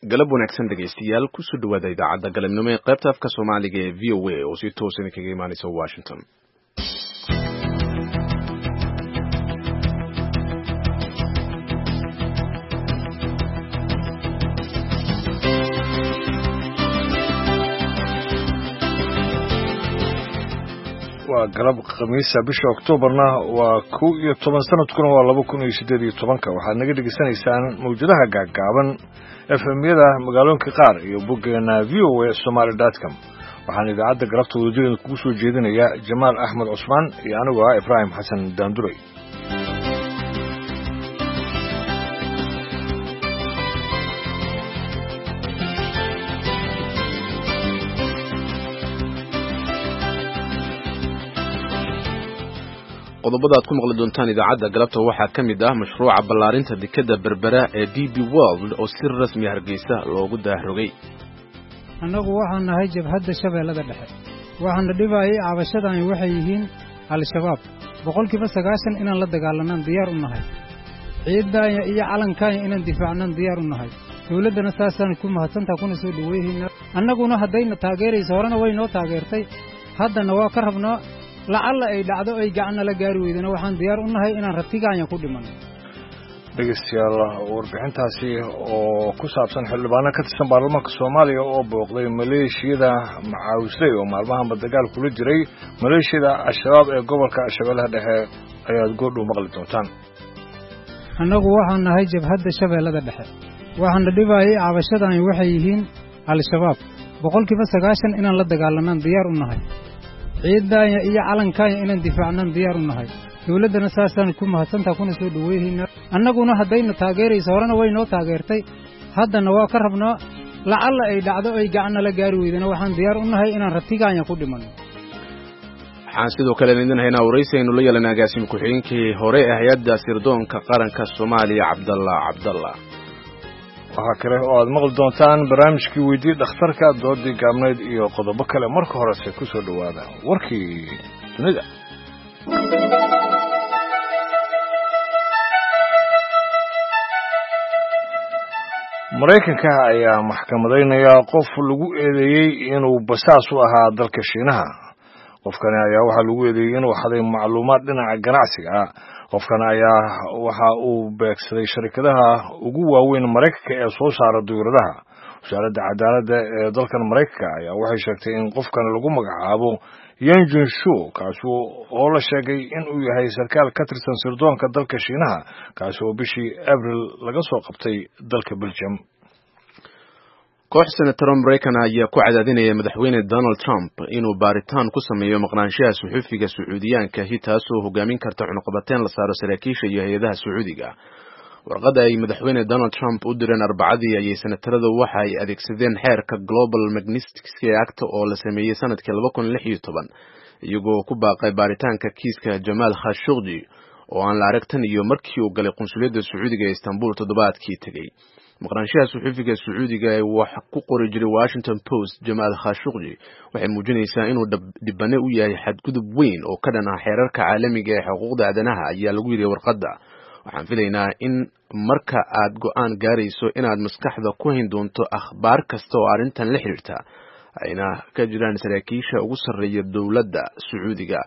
galab wanaagsan dhegaystayaal kusoo dhawaada idaacadda galabnimo ee qaybta afka Soomaaliga ee VOA oo si toos ah kaga imaanaysa Washington. waa galab khamiisa bisha Oktoobarna waa 11 sanadkuna waa 2018 waxaad naga dhageysanaysaan mawjadaha gaagaaban FM-yada magaalooyinka qaar iyo boggeena voasomali.com waxaan idaacadda galabta wadajirada kugu soo jeedinaya Jamaal Axmed Cusmaan iyo anigu Ibrahim Xasan Daanduray. qodobada aad ku maqli doontaan idaacadda galabta waxaa ka mid ah mashruuca ballaarinta dekedda berbera ee DP World oo si rasmi Hargeysa loogu daahrogay. annagu waxaan nahay jabhadda shabeellada dhexe waxaana dhibayay cabashadani waxay yihiin al-shabaab 90% inaan la dagaalanaan diyaar u nahay ciidaaya iyo calankaaya inaan difaacnaan diyaar u nahay dawladdana saasaan ku mahadsantaa kuna soo dhaweeyayna annaguna haddayna taageerayso horena way noo taageertay haddana waa ka rabnaa lacalla ay dhacdo ay gacan la gaari weydana waxaan diyaar u nahay inaan ratigaanya ku dhiman. dhegeystayaal warbixintaasi oo ku saabsan xildhibaano ka tirsan baarlamaanka Soomaaliya oo booqday maleeshiyada macaawisay oo maalmahan dagaal kula jiray maleeshiyada al-shabaab ee gobolka Shabeellaha Dhexe ayaad go'dhow maqli doontaan. annagu waxaan nahay jabhadda shabeellada dhexe waxaana dhibayay cabashadani waxay yihiin al-shabaab 90% inaan la dagaalanaan diyaar u nahay ciidaaya iyo calankaaya inaan difaacnaan diyaar u nahay dawladdana saasaan ku mahadsantaa kuna soo dhaweeyayna annaguna haddayna taageerayso horena way noo taageertay haddana waa ka rabnaa lacalla ay dhacdo ay gacan la gaari weydana waxaan diyaar u nahay inaan ratigaanya ku dhiman. waxaan sidoo kale idin haynaa waraysi aynu la yeelanay agaasimo ku-xigeenkii hore ee hay'adda sirdoonka qaranka Soomaaliya Cabdalla waxaa kale oo aad maqli doontaan barnaamijkii weydii dhakhtarka doodii gaabneyd iyo qodobo kale marka horese ku soo dhawaada warkii dunida. Mareykanka ayaa maxkamadaynaya qof lagu eedeeyay inuu basaas u ahaa dalka Shiinaha. qofkani ayaa waxa lagu eedeeyay inuu xaday macluumaad dhinaca ganacsiga ah. qofkan ayaa waxa uu beegsaday shirkadaha ugu waaweyn Mareykanka ee soo saara diyaaradaha. wasaaradda cadaaladda ee dalkan Mareykanka ayaa waxay sheegtay in qofkan lagu magacaabo Yang Junshu kaas oo la sheegay in uu yahay sarkaal ka tirsan sirdoonka dalka Shiinaha kaas oo bishii April laga soo qabtay dalka Belgium. koox senator Mareykan ayaa ku cadaadinaya madaxweyne Donald Trump inuu baaritaan ku sameeyo maqnaanshaha suxufiga Sacuudiyaanka taasoo hogaamin karta cunaqabateyn la saaro saraakiisha iyo hay'adaha Sacuudiga. warqadda ay madaxweyne Donald Trump u direen Arbacadii ayay senataradu waxa ay adeegsadeen xeerka Global Magnitsky Act oo la sameeyay sanadkii 2016 iyagoo ku baaqay baaritaanka kiiska Jamal Khashoggi oo aan la arag tan iyo markii uu galay qunsuliyadda Sacuudiga ee Istanbul toddobaadkii tagay. maqnaanshaha suxufiga Sacuudiga ee wax ku qori jiray Washington Post Jamal Khashoggi waxay muujinaysaa inuu dibane u yahay xadgudub weyn oo ka dhan ah xeerarka caalamiga ee xuquuqda aadanaha ayaa lagu yiri warqadda. waxaan filaynaa in marka aad go'aan gaarayso inaad maskaxda ku hayn doonto akhbaar kasta oo arrintan la xiriirta ayna ka jiraan saraakiisha ugu sarreeya dawladda Sacuudiga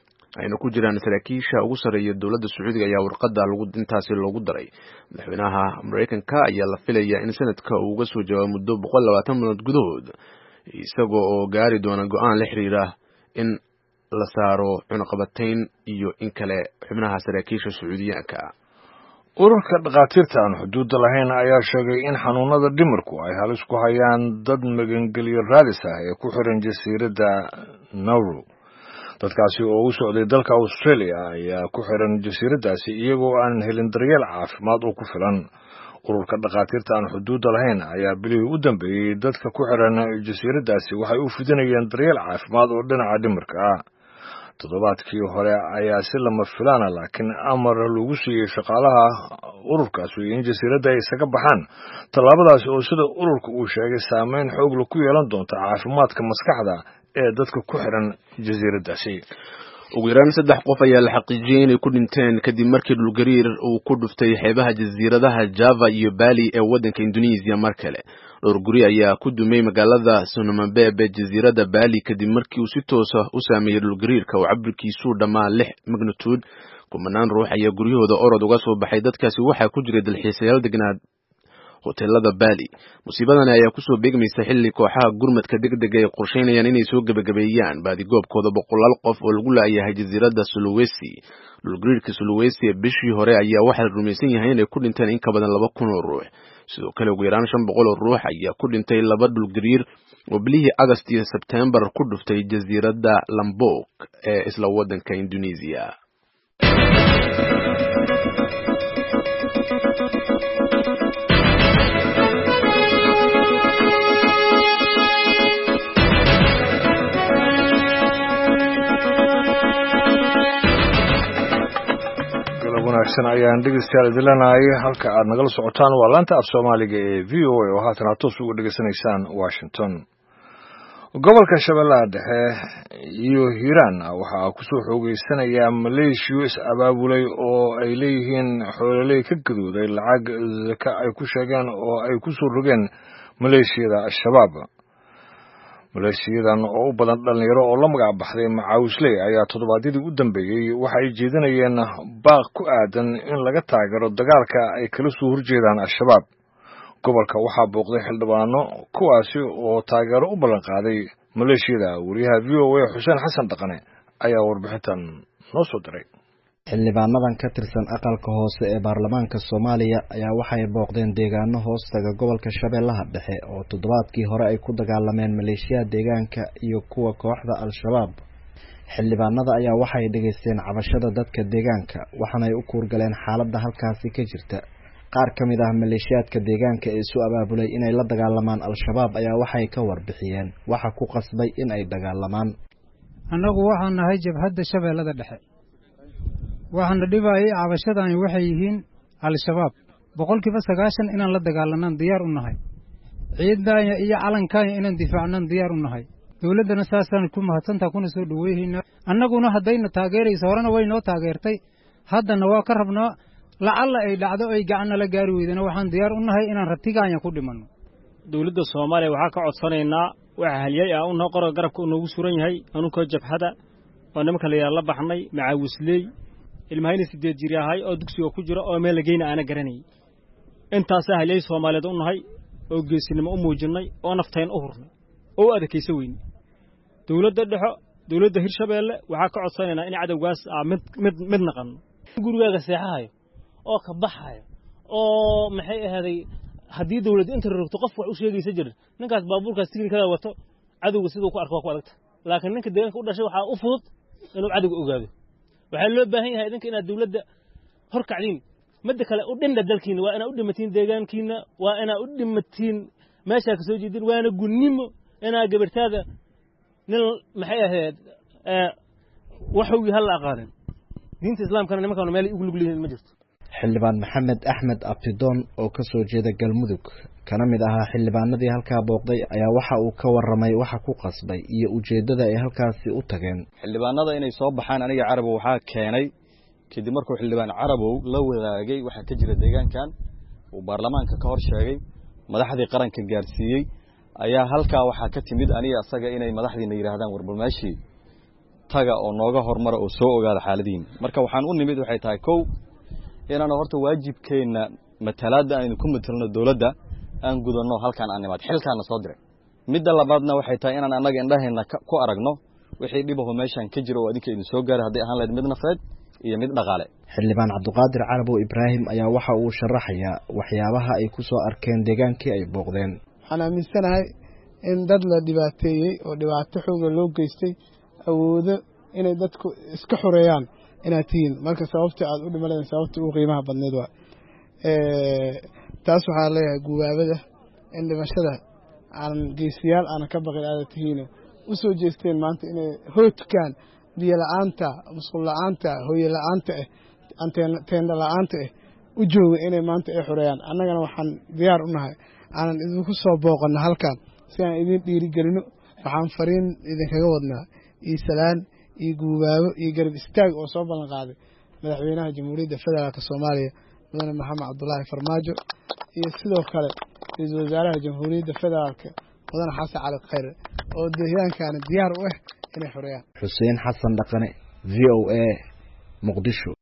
Sacuudiga ayaa warqadda intaasi loogu daray. madaxweynaha Mareykanka ayaa la filayaa in sanadka uu uga soo jawaabo muddo 120 minuut gudahood isagoo oo gaari doona go'aan la xiriira in la saaro cunaqabateyn iyo in kale xubnaha saraakiisha Sacuudiyaanka. ururka dhaqaatiirta aan xuduudda lahayn ayaa sheegay in xanuunada dhimirku ay halis ku hayaan dad magangeliyo raadis ah ee ku xiran jasiiradda Nauru. dadkaasi oo u socday dalka Australia ayaa ku xiran jasiiraddaasi iyagoo aan helin daryeel caafimaad oo ku filan. ururka dhaqaatiirta aan xuduudda lahayn ayaa bilihii u dambeeyay dadka ku xiran jasiiraddaasi waxay u fidinayeen daryeel caafimaad oo dhinaca dhimirka ah. toddobaadkii hore ayaa si lama filaana laakiin amar lagu siiyay shaqaalaha ururkaasi in jasiiradda ay isaga baxaan. tallaabadaasi oo sida ururka uu sheegay saameyn xoog leh ku yeelan doonta caafimaadka maskaxda ee dadka ku xiran jasiiraddaasi. ugu yaraan 3 qof ayaa la xaqiijiyay inay ku dhinteen kadib markii dhulgariir uu ku dhuftay xeebaha jasiiradaha Java iyo Bali ee waddanka Indonesia mar kale. dhowr guri ayaa ku dumay magaalada Sonamabebe jasiiradda Bali kadib markii uu si toos ah u saameeyay dhulgariirka oo cabirkiisu dhammaa 6 magnitude. kumanaan ruux ayaa guryahooda orod uga soo baxay. dadkaasi waxaa ku jiray dalxiisayaal degnaa hoteelada Bali. musiibadan ayaa kusoo beegmaysa xilli kooxaha gurmadka degdega ay qorsheynayaan inay soo gabagabeeyaan baadigoobkooda boqolaal qof oo lagu laayahay jasiiradda Sulawesi. dhulgariirka Sulawesi ee bishii hore ayaa waxaa la rumaysan yahay inay ku dhinteen in ka badan 2,000 oo ruux. sidoo kale ugu yaraan 500 oo ruux ayaa ku dhintay laba dhulgariir oo bilihii August iyo September ku dhuftay jasiiradda Lombok ee isla waddanka Indonesia. wanaagsan ayaan dhegeystayaal idilanahay halka aad nagala socotaan waa laanta af Soomaaliga ee VOA oo haatan toos uga dhageysanaysaan Washington. gobolka Shabeellaha Dhexe iyo Hiiraan waxa ku soo xoogeysanaya Maleeshiya abaabulay oo ay leeyihiin xoololey ka gadooday lacag zaka ay ku sheegeen oo ay ku soo rogeen Maleeshiyada Shabaab. maleeshiyadan oo u badan dhalinyaro oo la magac baxday Macaawisley ayaa toddobaadyadii u dambeeyay waxa ay jeedinayeen baaq ku aadan in laga taageero dagaalka ay kala soo horjeedaan Al-Shabaab. gobolka waxaa booqday xildhibaano kuwaasi oo taageero u ballan qaaday maleeshiyada. wariyaha VOA Xuseen Xasan Dhaqane ayaa warbixintan noo soo diray. xildhibaanadan ka tirsan aqalka hoose ee baarlamaanka Soomaaliya ayaa waxay booqdeen deegaano hoostaga gobolka Shabeellaha Dhexe oo toddobaadkii hore ay ku dagaalameen maleeshiyada deegaanka iyo kuwa kooxda Al-Shabaab. xildhibaanada ayaa waxay dhageysteen cabashada dadka deegaanka waxaana ay u kuurgaleen xaaladda halkaasi ka jirta. qaar ka mid ah maleeshiyadka deegaanka ee isu abaabulay inay la dagaalamaan Al-Shabaab ayaa waxay ka warbixiyeen waxa ku qasbay in ay dagaalamaan. annagu waxaan nahay jabhadda Shabeellada Dhexe. waxaan dhibayay cabashadani waxay yihiin Al-Shabaab 90% inaan la dagaalanaan diyaar u nahay. ciidana iyo calankaana inaan difaacnaan diyaar u nahay. dawladana saasaan ku mahadsantaa kuna soo dhaweeyayna. annaguna haddayna taageerayso horena way noo taageertay. haddana waa ka rabnaa lacalla ay dhacdo ay gacan la gaari weydana waxaan diyaar u nahay inaan ratigaanya ku dhimanno. dawladda Soomaaliya waxa ka codsanaynaa waxa halyay ah oo qoro garabka noogu suran yahay anuka jabhada oo nimanka la baxnay Macaawisley ilmahayna 8 jir yahay oo dugsiga ku jira oo meel lageeyna ana garanay. intaas halyay Soomaaliyeed u nahay oo geesinimo u muujinay oo nafteen u hurnay oo adkaysa weyn. dawladda dhexe dawladda Hirshabeelle waxa ka codsanaynaa in cadawgaas mid naqan gurigaaga seexahayo oo ka baxayo oo maxay ahaday haddii dawladda inta rogto qof wax u sheegaysa jir ninkaas baabuurkaas tignikada wato cadawga sidoo ku arko ku adagta. laakiin ninka deegaanka u dhashay waxa u fudud inuu cadawga ogaado. waxa loo baahan yahay idinka inaad dawladda hor kacdin mid kale u dhinda dalkiina waa ina u dhimatiin deegaankiina waa ina u dhimatiin meesha ka soo jeedin waana gunnimo ina gabartaada nin maxay ahayd wuxuu yahay la aqaadan diinta islaamkana nimanka meel ugu lugleeyeen ma jirto. xildhibaan Maxamed Axmed Abtidoon oo ka soo jeeda Galmudug kana mid ahaa xildhibaanadii halkaa booqday ayaa waxa uu ka warramay waxa ku qasbay iyo ujeedada ay halkaasi u tageen. xildhibaanada inay soo baxaan aniga Carabow waxa keenay kadib markuu xildhibaan Carabow la wadaagay waxa ka jira deegaankan uu baarlamaanka ka hor sheegay madaxdii qaranka gaarsiiyay ayaa halkaa waxa ka timid aniga asaga inay madaxdiina yiraahdaan warbalmaashi taga oo nooga hormar oo soo ogaada xaaladiin. marka waxaan u nimid waxay tahay kow inaan horta waajibkeena matalaada aynu ku matalno dawladda aan gudano halkaan aan nimaad xilkaana soo diray. midda labaadna waxay tahay inaan anaga indhaheena ku aragno wixii dhibaho meeshan ka jiro oo adinka idin soo gaaray haddii ahaan lahayd mid nafeed iyo mid dhaqaale. xildhibaan Cabduqaadir Carabow Ibraahim ayaa waxa uu sharaxayaa waxyaabaha ay ku soo arkeen deegaankii ay booqdeen. waxaan aaminsanahay in dad la dhibaateeyay oo dhibaato xoog loo geystay awoodo inay dadku iska xoreeyaan inaad tihiin marka sababta aad u dhimaleen sababta ugu qiimaha badneed waa taas waxaa leeyahay gubaabada in dhimashada aan geesiyaal aan ka baqin aad tihiin u soo jeesteen maanta inay hoodkaan biyo la'aanta musqul la'aanta hooyo la'aanta teenda la'aanta u jooga inay maanta ay xoreeyaan. annagana waxaan diyaar u nahay aanan idinku soo booqano halkan si aan idin dhiirigelino. waxaan fariin idinkaga wadnaa iyo salaan iyo guubaabo iyo garab istaag oo soo ballan qaaday madaxweynaha Jamhuuriyadda Federaalka Soomaaliya mudane Maxamed Cabdullaahi Farmaajo iyo sidoo kale ra-iisul wasaaraha jamhuuriyadda federaalka mudane xasan cali khayre oo deegaankaana diyaar u ah inay xoreeyaan. xuseen xasan dhaqane, v o a, muqdisho.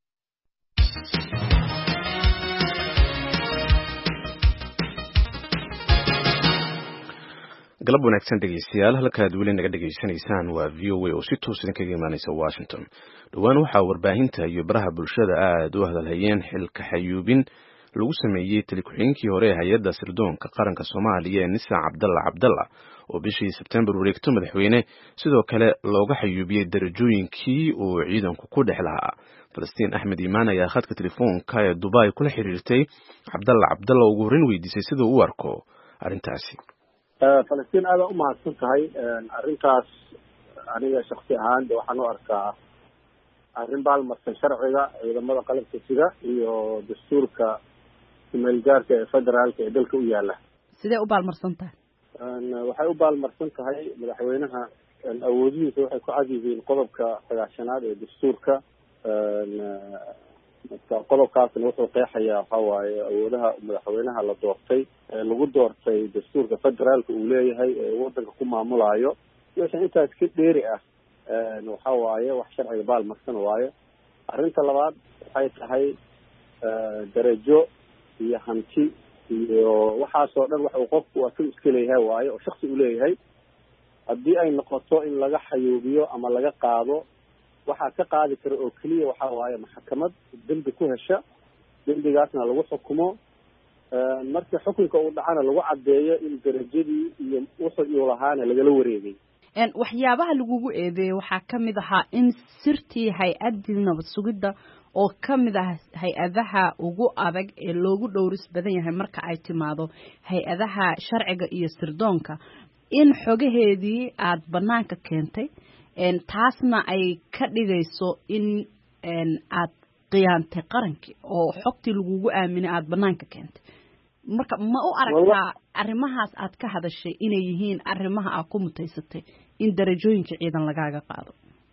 galab wanaagsan dhegeystayaal, halkaad weli naga dhegeysanaysaan waa v o a oo si toos idinkaga imaaneysa Washington. dhowaan waxaa warbaahinta iyo baraha bulshada aad u hadalhayeen xilka xayuubin lagu sameeyey tali-ku-xigeenkii hore ee hay-adda sirdoonka qaranka Soomaaliya Nisa Cabdalla oo bishii Sebtembar wareegto madaxweyne sidoo kale looga xayuubiyey darajooyinkii uu ciidanku ku dhex lahaa. Falastiin Axmed Imaan ayaa khadka telefoonka ee Dubai kula xiriirtay Cabdalla ugu horreyn weydiisay sida uu u arko arrintaasi. Falastiin aad u mahadsan tahay. Arrintaas aniga shakhsi ahaan waxaan u arkaa arrin baalmarsan sharciga ciidamada qalabka sida iyo dastuurka meelgaarka ee federaalka ee dalka u yaala. Sidee u baalmarsan tahay? Waxay u baalmarsan tahay madaxweynaha awoodihiisa waxay ku cad yihiin qodobka 9aad ee dastuurka. qodobkaasna wuxuu qeexayaa waxa waaye awoodaha madaxweynaha la doortay lagu doortay dastuurka federaalka uu leeyahay ee wadanka ku maamulayo wixii intaas ka dheeri ah waxa waaye wax sharciga baalmarsan waaye. arrinta labaad waxay tahay darajo iyo hanti iyo waxaasoo dhan waxa uu qofku asaga iska leeyahay waaye oo shakhsi u leeyahay. haddii ay noqoto in laga xayuubiyo ama laga qaado waxaa ka qaadi kara oo keliya waxa waaye maxkamad dembi ku hesha, dembigaasna lagu xukumo. marka xukunka uu dhacana lagu caddeeyo in darajadii iyo wuxuu lahaana lagala wareegay. waxyaabaha lagugu eedeeyay waxaa ka mid ahaa in sirtii hay-addii nabad sugidda oo ka mid ah hay-adaha ugu adag ee loogu dhowris badan yahay marka ay timaado hay-adaha sharciga iyo sirdoonka, in xogaheedii aad bannaanka keentay, taasna ay ka dhigayso in aad qiyaantay qarankii oo xogtii lagugu aaminay aad bannaanka keentay. marka ma u aragtaa arrimahaas aad ka hadashay inay yihiin arrimaha aad ku mutaysatay in darajooyinka ciidan lagaaga qaado?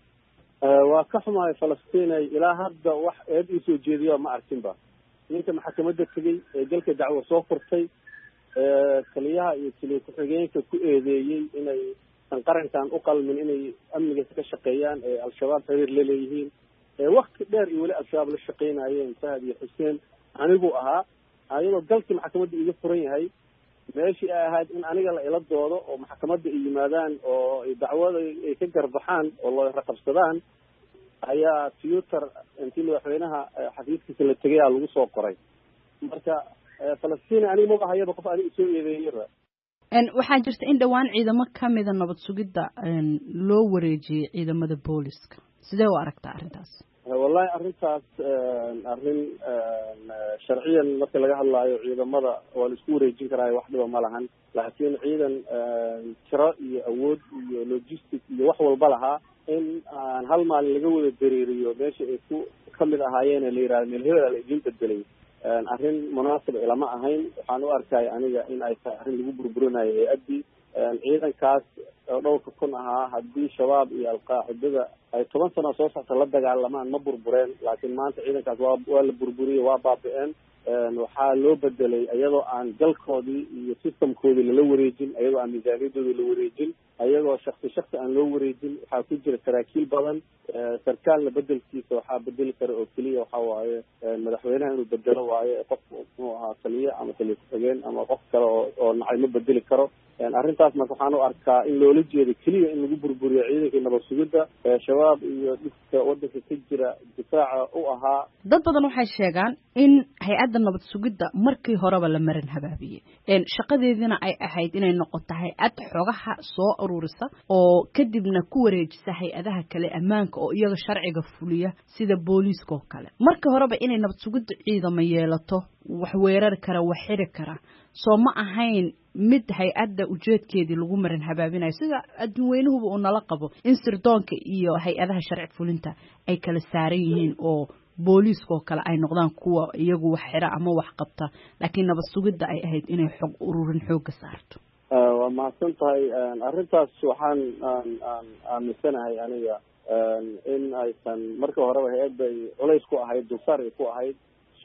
waa ka xumahay Falastiin, ilaa hadda wax eed ii soo jeediyo ma arkinba. ninka maxkamadda tegey ee dalka dacwo soo furtay taliyaha iyo taliye ku-xigeenka ku eedeeyey inay qarankan u qalmin inay amniga ka shaqeeyaan ee al-shabaab xiriir la leeyihiin waqti dheer iyo weli al-shabaab la shaqeynayeen Fahad iyo Xuseen anigu ahaa ayadoo galkii maxkamadda iga furan yahay meeshii ay ahayd in aniga la ila doodo oo maxkamadda ay yimaadaan oo dacwada ay ka garbaxaan oo loo raqabsadaan ayaa Twitter intii madaxweynaha xafiiskiisa la tegay lagu soo qoray. marka Falastiin aniga ma bahayaba qof aniga soo eedeeyay. waxaa jirta in dhawaan ciidamo ka mida nabad sugidda loo wareejiyay ciidamada booliska. sidee u aragtaa arrintaas? wallahi arrintaas arrin sharciyan marka laga hadlaayo ciidamada waa la isku wareejin karaa, wax dhiba ma lahan. laakiin ciidan tiro iyo awood iyo logistic iyo wax walba lahaa in aan hal maalin laga wada dareeriyo meesha ay ku kamid ahaayeen la yiraahdo meel hebel la idin bedelay arrin munaasib ilama ahayn. waxaan u arkay aniga in ay tahay arrin lagu burburinayo hay-addii ciidankaas oo dhowrka kun ahaa. haddii shabaab iyo alqaacidada ay 10 sano soo socota la dagaalamaan ma burbureen, laakiin maanta ciidankaas waa la burburiyey, waa baabi'een. waxaa loo bedelay iyadoo aan galkoodii iyo systemkoodii lala wareejin, iyadoo aan miisaaniyadoodii la wareejin, ayagoo shaksi aan loo wareejin. waxaa ku jira saraakiil badan. sarkaalna bedelkiisa waxaa bedeli kara oo keliya waxa waaye madaxweynaha inuu bedelo waaye. qof muxuu ahaa taliye ama taliye ku-xigeen ama qof kale oo nacay ma bedeli karo. arrintaas marka waxaan u arkaa in loola jeedo keliya in lagu burburiyo ciidankii nabad sugidda shabaab iyo dhibka wadanka ka jira difaaca u ahaa. dad badan waxay sheegaan in hay-adda nabad sugidda markii horeba la marin habaabiyey, shaqadeedina ay ahayd inay noqoto hay-ad xogaha soo ururisa oo kadibna ku wareejisa hay-adaha kale ammaanka oo iyaga sharciga fuliya sida booliiska oo kale. markii horeba inay nabad sugidda ciidamo yeelato, wax weerari kara, wax xiri kara, soo ma ahayn mid hay-adda ujeedkeedii lagu marin habaabinayo sida adduunweynuhuba uu nala qabo in sirdoonka iyo hay-adaha sharci fulinta ay kala saaran yihiin oo booliiska oo kale ay noqdaan kuwa iyagu wax xira ama wax qabta, laakiin nabad sugidda ay ahayd inay xog ururin xooga saarto. waa mahadsan tahay. arrintaas waxaan aaminsanahay aniga in aysan markii horeba hay-adda culays ku ahayd, dulsaar ay ku ahayd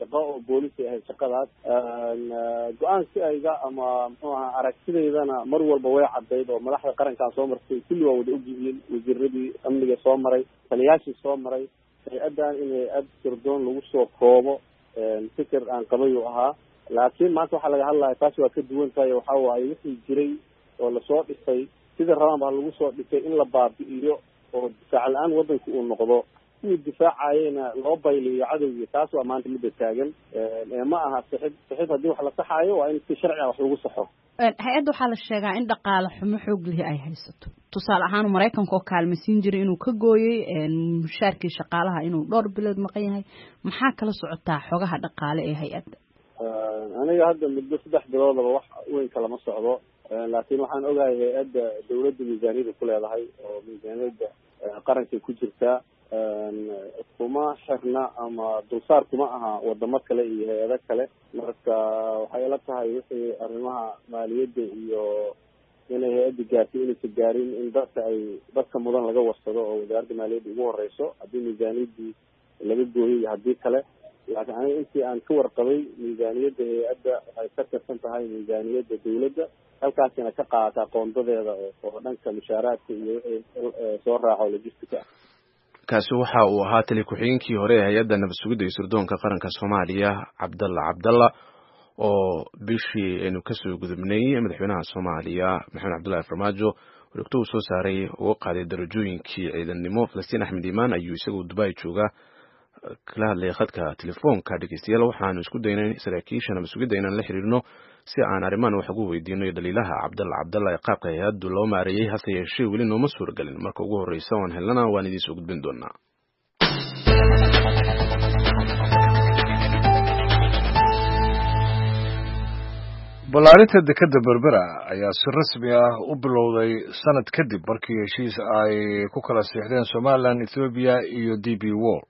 shaqo oo booliska ahayd shaqadaas go-aansi ayga ama muxuu ahaa aragtidaydana mar walba way caddayd oo madaxda qarankaa soo martay kulli waa wada ogyihiin wasiiradii amniga soo maray taliyaashii soo maray hay-addan in hay-ad sirdoon lagu soo koobo fikir aan qabay uu ahaa laakiin maanta waxaa laga hadlaya taasi waa ka duwan tahay waxa waaye wixii jiray oo lasoo dhisay sida rabaan baa lagu soo dhisay in la baabi'iyo oo difaac la-aan waddanka uu noqdo kuwii difaacayena loo bayliyo cadowgii taas waa maanta midda taagan ma aha sixid haddii wax la saxaayo waa in si sharci ah wax lagu saxo hay-adda waxaa la sheegaa in dhaqaale xumo xoog lihi ay haysato tusaale ahaan maraykanka oo kaalmaysiin jiray inuu ka gooyey mushaarkii shaqaalaha inuu dhowr bilood maqan yahay maxaa kala socotaa xogaha dhaqaale ee hay-adda aniga hadda muddo 3 biloodaba wax weyn kalama socdo laakiin waxaan ogahay hay-adda dawladda miisaaniyada ku leedahay oo miisaaniyada qarankay ku jirtaa kuma xirna ama dulsaar kuma aha wadamo kale iyo hay-ado kale marka waxay ila tahay wixii arrimaha maaliyadda iyo inay hay-adda gaartay inaysa gaarin in dadka mudan laga warsado oo wasaaradda maaliyadda ugu horeyso haddii miisaaniyaddii laga gooyay iyo haddii kale laakiin aniga intii aan ka warqabay miisaaniyadda hay-adda waxay ka tirsan tahay miisaaniyadda dawladda halkaasina ka qaadataa qoondadeeda oo dhanka mushaaraadka iyo wixii soo raaco logistica kaasi waxa uu ahaa tali ku-xigeenkii hore ee hay-adda nabad sugidda iyo sirdoonka qaranka Soomaaliya Cabdalla oo bishii aynu kasoo gudubnay madaxweynaha Soomaaliya Maxamed Cabdullaahi Farmaajo warqad uu soo saaray oo qaaday darajooyinkii ciidannimo Falastiin Axmed Iimaan ayuu isagoo Dubai jooga kala hadlay khadka telefoonka dhageystayaal waxaanu isku daynay saraakiisha nabad sugidda inaan la xiriirno si aan arrimahan wax ugu weydiino daliilaha Cabdalla ee qaabka hay-addu loo maareeyay hase yeeshee weli nooma suuragelin marka ugu horreysa waan helnana waan idiin soo gudbin doonaa ballaarinta dekadda berbera ayaa si rasmi ah u bilowday sanad kadib markii heshiis ay ku kala siixdeen Somaliland, Ethiopia iyo DP World.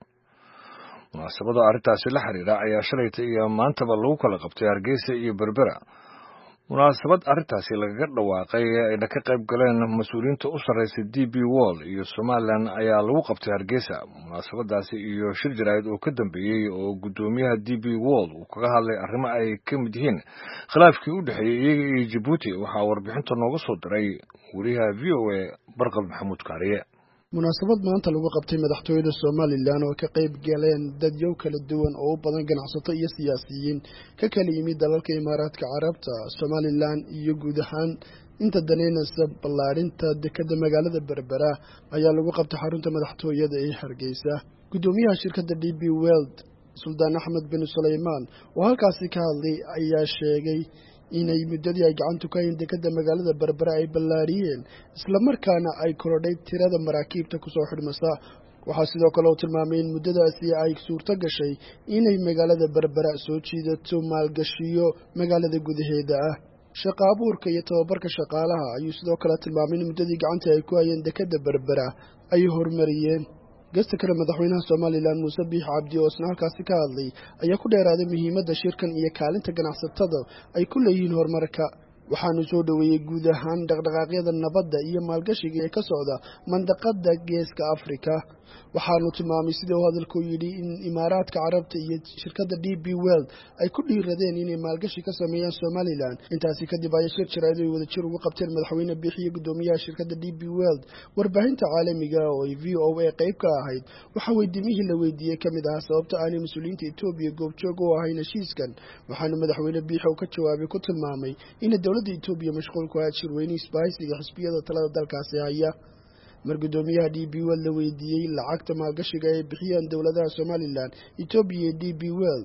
munaasabada arrintaasi la xiriira ayaa shalayta iyo maantaba lagu kala qabtay Hargeysa iyo Berbera. munaasabad arrintaasi lagaga dhawaaqay ayna ka qayb galeen mas-uuliyiinta u sarreysay DP World iyo Somaliland ayaa lagu qabtay Hargeysa. munaasabadaasi iyo shir jaraa'id oo ka dambeeyey oo guddoomiyaha DP World uu kaga hadlay arrimo ay ka mid yihiin khilaafkii u dhexeeyey iyaga iyo Djibouti waxaa warbixinta nooga soo diray wariyaha VOA Barqad Maxamuud Kaariye. munaasabad maanta lagu qabtay madaxtooyada Somaliland oo ka qayb galeen dadyow kala duwan oo u badan ganacsato iyo siyaasiyiin ka kala yimid dalalka Imaaraadka Carabta, Somaliland iyo guud ahaan inta daneynaysa ballaarinta dekadda magaalada Berbera ayaa lagu qabtay xarunta madaxtooyada ee Hargeysa. guddoomiyaha shirkadda DP World Suldaan Axmed bin Suleymaan oo halkaasi ka hadlay ayaa sheegay inay muddadii ay gacantu ka hayn dekadda magaalada Berbera ay ballaariyeen isla markaana ay korodhay tirada maraakiibta ku soo xidhmasa. waxaa sidoo kale uu tilmaamay in muddadaasi ay suurto gashay inay magaalada Berbera soo jiidato maalgashiyo magaalada gudaheeda ah. shaqa abuurka iyo tababarka shaqaalaha ayuu sidoo kale tilmaamay in muddadii gacanta ay ku hayeen dekadda Berbera ay horumariyeen. gasta kale madaxweynaha Somaliland Muuse Biix Cabdi oo isna halkaasi ka hadlay ayaa ku dheeraaday muhiimadda shirkan iyo kaalinta ganacsatada ay ku leeyihiin horumarka. waxaanu soo dhaweeyey guud ahaan dhaqdhaqaaqyada nabadda iyo maalgashiga ee ka socda mandaqada geeska Afrika. waxaanu tilmaamay sidii uu hadalku yidhi in Imaaraadka Carabta iyo shirkadda DP World ay ku dhiiradeen inay maalgashi ka sameeyaan Somaliland. intaasi kadib ay shir jaraa'id ay wada jir ugu qabteen madaxweyne Biix iyo guddoomiyaha shirkadda DP World warbaahinta caalamiga oo ay VOA qayb ka ahayd. waxa weydiimihii la weydiiyey ka mid ahaa sababta aanay mas-uuliyiinta Ethiopia goobjoog u ahayn heshiiskan. waxaana madaxweyne Biix uu ka jawaabay ku tilmaamay in dowladda Ethiopia mashquul ku ah shirweyne isbaahaysiga xisbiyada talada dalkaasi haya. mar guddoomiyaha DP World la weydiiyey lacagta maalgashiga ay bixiyaan dowladaha Somaliland, Ethiopia iyo DP World,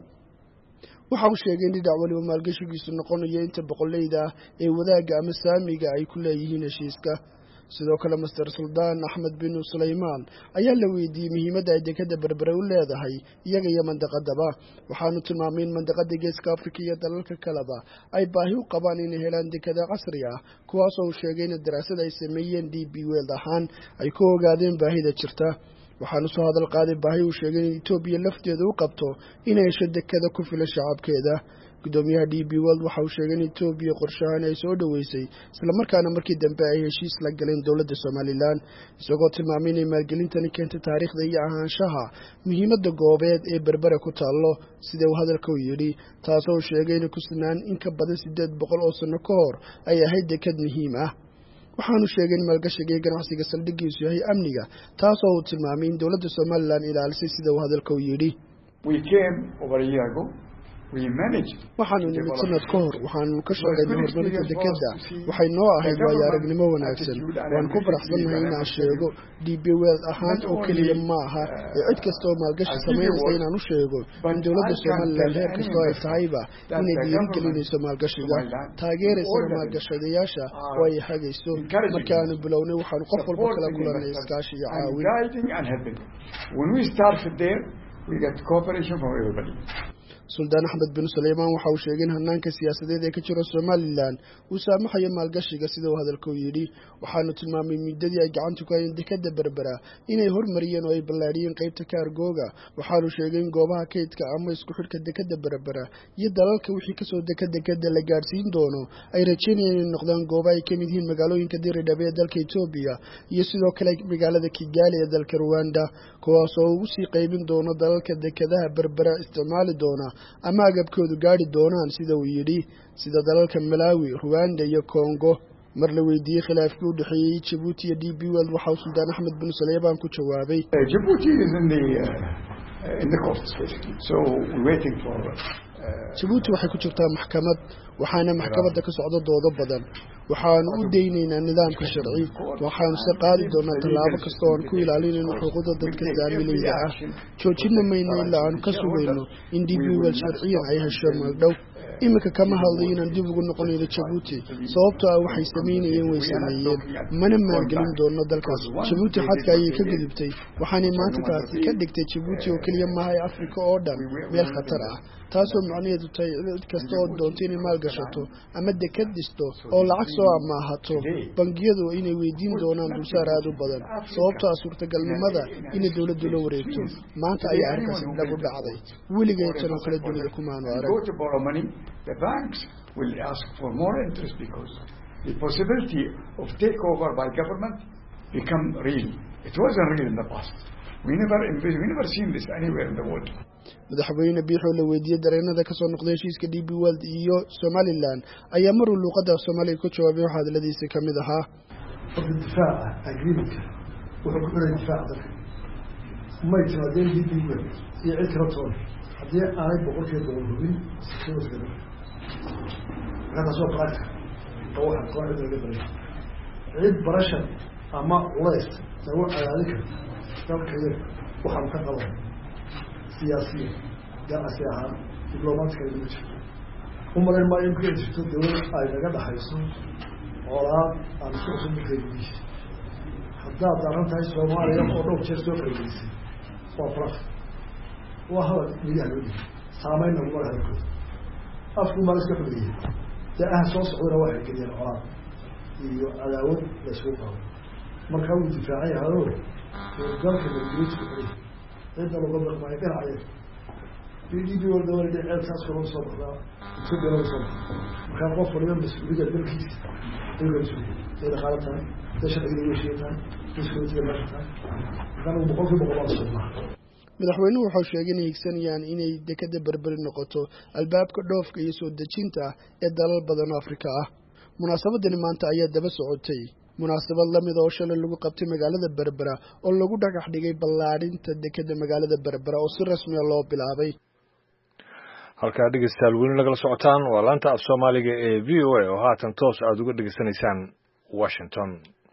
waxa uu sheegay in dhinac waliba maalgashigiisu noqonayo inta boqoleyda ah ee wadaaga ama saamiga ay ku leeyihiin heshiiska. sidoo kale Master Suldaan Axmed bin Suleymaan ayaa la weydiiyey muhiimadda ay dekadda Berbera u leedahay iyaga iyo mandaqadaba. waxaanu tilmaamay in mandaqada geeska Afrika iyo dalalka kaleba ay baahi u qabaan inay helaan dekada casri ah, kuwaas oo uu sheegay in daraasad ay sameeyeen DP World ahaan ay ku ogaadeen baahida jirta. waxaanu soo hadal qaaday baahi uu sheegay in Ethiopia lafteeda u qabto inay hesho dekada ku filan shacabkeeda. gudoomiyaha DP World waxa uu sheegay in Ethiopia qorshahan ay soo dhaweysay isla markaana markii dambe ay heshiis la galeen dowladda Somaliland isagoo tilmaamay in maalgelintani keentay taariikhda iyo ahaanshaha muhiimadda goobeed ee Berbera ku taalo sida uu hadalka u yiri taasoo sheegay in ku sinaan in ka badan 800 oo sano ka hor ay ahayd dekad muhiim ah waxaanu sheegay in maalgashiga ganacsiga saldhigiisu yahay amniga taasoo uu tilmaamay in dowladda Somaliland ilaalisay sida uu hadalka u yiri We came over a year ago. We managed. waxaanu nimid sanad ka hor waxaanu ka shaqaynay horumarinta dekada waxay noo ahayd waayo aragnimo wanaagsan waan ku faraxsanahay inaan sheego DP World ahaan oo keliya ma aha cid kasta oo maalgashi sameynaysa inaan u sheego in dowladda Somaliland heer kasta ay tahayba inay dhiirigelinayso maalgashiga taageeraysa maalgashadayaasha oo ay hagayso markaanu bilownay waxaanu qof walba kala kulanay iskaashi iyo caawin When we started there we got cooperation from everybody. Sultan Ahmed bin Sulaiman waxa uu sheegay in hanaanka siyaasadeed ee ka jira Somaliland uu saamaxayo maalgashiga sida uu hadalku yiri waxaanu tilmaamay midadii ay gacanta ku hayeen dekada Berbera inay hormariyeen oo ay ballaariyeen qaybta kaargooga waxaanu sheegay in goobaha kaydka ama isku xidhka dekada Berbera iyo dalalka wixii ka soo dekada la gaarsiin doono ay rajeynayeen in noqdaan goobo ay kamid yihiin magaalooyinka Diridhabe ee dalka Ethiopia iyo sidoo kale magaalada Kigali ee dalka Rwanda kuwaas oo ugu sii qaybin doono dalalka dekadaha Berbera isticmaali doona ama agabkoodu gaari doonaan sida uu yiri sida dalalka Malawi, Rwanda iyo Congo mar la weydiiyay khilaafkii u dhaxeeyay Djibouti iyo DP World waxa uu Sultan Ahmed bin Sulaiman ku jawaabay Djibouti is in the courts basically so we're waiting for Djibouti waxay ku jirtaa maxkamad waxaana maxkamadda ka socdo doodo badan waxaanu u deynaynaa nidaamka sharci waxaanu si qaadi doonaa tallaabo kasta oo ku ilaalinayno xuquuqda dadka saamilayda ah joojina mayno ilaa aan ka sugayno in DP World sharciyan ay hesho magdhow imika kama hadlayo inaan dib ugu noqonayno Djibouti sababtoo ah waxay sameynayeen way sameeyeen mana maalgelin doono dalkaas Djibouti xadka ayay ka gudubtay waxaanay maanta taasi ka dhigtay Djibouti oo kaliya maaha Afrika oo dhan meel khatar ah taasoo macnaheedu tahay cid kasta oo doonto inay maalgashato ama dekad dhisto oo lacag soo amaahato bangiyadu inay weydiin doonaan dulsaar aad u badan sababtoo ah suurtagalnimada inay dowladdu la wareegto maanta ayaa arkaasi dhab u dhacday weligeed tan kala dunida kumaanu arag the banks will ask for more interest because the possibility of takeover by government become real. It wasn't real in the past. We never seen this anywhere in the world. madaxweyne biixoo la weydiiyay dareenada ka soo noqday heshiiska DP World iyo Somaliland ayaa mar uu luqadda Soomaaliga ku jawaabay waxa hadaladiisa kamid ahaa difaaca agreementka wuxuu ku xiray difaaca dalka ma jiraan DP World iyo cid kale toon haddii aanay boqolkeeda hubin هذا صوت رأسه أو واحد قائد ولا قبل عيد برشا أما ويس سواء على ذكر كم كذا واحد كقلب سياسية جاء سياحة دبلوماسية كذا هم لما يمكن يشتغل دول أيضا قد حيصون ولا عن سوق المكيدي حتى تعرفت هاي الصومالية يقولون كيف سوق الإنجليزي وفرق وهو مياه ودي سامين نقول هالكل أفكو ما لسه بديه ده صوص عورة واحد كده العراق يعلاون يسوقه مركب دفاعي هذا والجرك اللي يجلس عليه أنت لو قبل ما يقل عليه يجي بيقول دول اللي عيل تاسكرون صبح لا تسجل له صبح مكان غفر اليوم بس بيجي بالكيس يقول شو إذا خالتها تشرب يقول شيء ثاني تسكت يقول شيء ثاني كانوا بقول في بقول صبح madaxweynuhu wuxuu sheegay inay higsanayaan inay dekada Berbera noqoto albaabka dhoofka iyo soo dejinta ee dalal badan oo Afrika ah munaasabadani maanta ayaa daba socotay munaasabad lamid oo shalay lagu qabtay magaalada Berbera oo lagu dhagax dhigay ballaarinta dekada magaalada Berbera oo si rasmi ah loo bilaabay halka dhegeystayaal weyn nagala socotaan waa laanta af Soomaaliga ee VOA oo haatan toos aad uga dhageysanaysaan Washington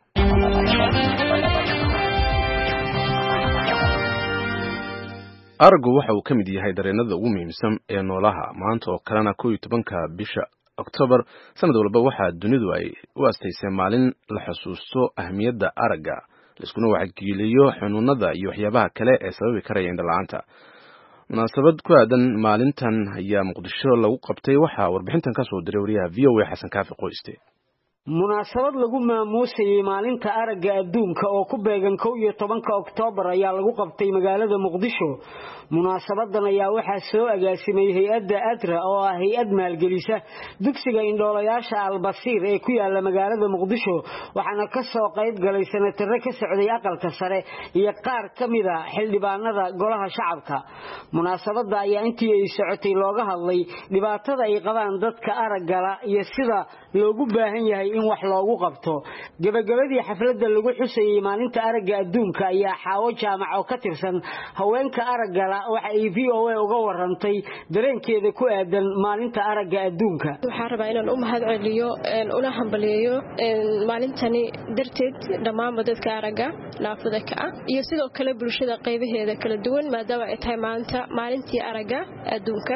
araggu waxa uu ka mid yahay dareenada ugu muhiimsan ee noolaha maanta oo kalena 11ka bisha October sanad walba waxa dunidu ay u asteysay maalin la xusuusto ahmiyadda aragga iskuna wacyigeeliyo xanuunada iyo waxyaabaha kale ee sababi karaya indho-la'aanta munaasabad ku aadan maalintan ayaa Muqdisho lagu qabtay waxa warbixintan ka soo diray wariyaha VOA Xasan Kaafi Qoyste munaasabad lagu maamuusay maalinta aragga adduunka oo ku beegan 11 Oktoobar ayaa lagu qabtay magaalada Muqdisho. munaasabadan ayaa waxaa soo agaasimay hay'adda ADRA oo ah hay'ad maalgelisa dugsiga indhoolayaasha Al-Basiir ee ku yaala magaalada Muqdisho, waxaana ka soo qayb galay senatarro ka socday aqalka sare iyo qaar kamid ah xildhibaanada golaha shacabka. munaasabada ayaa intii ay socotay looga hadlay dhibaatada ay qabaan dadka aragga la iyo sida loogu baahan yahay in wax loogu qabto. gabagabadii xafladda lagu xusayay maalinta aragga adduunka ayaa Xaawo Jaamac oo ka tirsan haweenka aragga la waxa ay VOA uga warantay dareenkeeda ku aadan maalinta aragga adduunka. waxaan rabaa inaan u mahadceliyo una hambaliyeeyo maalintani darteed dhammaan dadka aragga naafada ka ah iyo sidoo kale bulshada qaybaheeda kala duwan maadaama ay tahay maalintii aragga adduunka.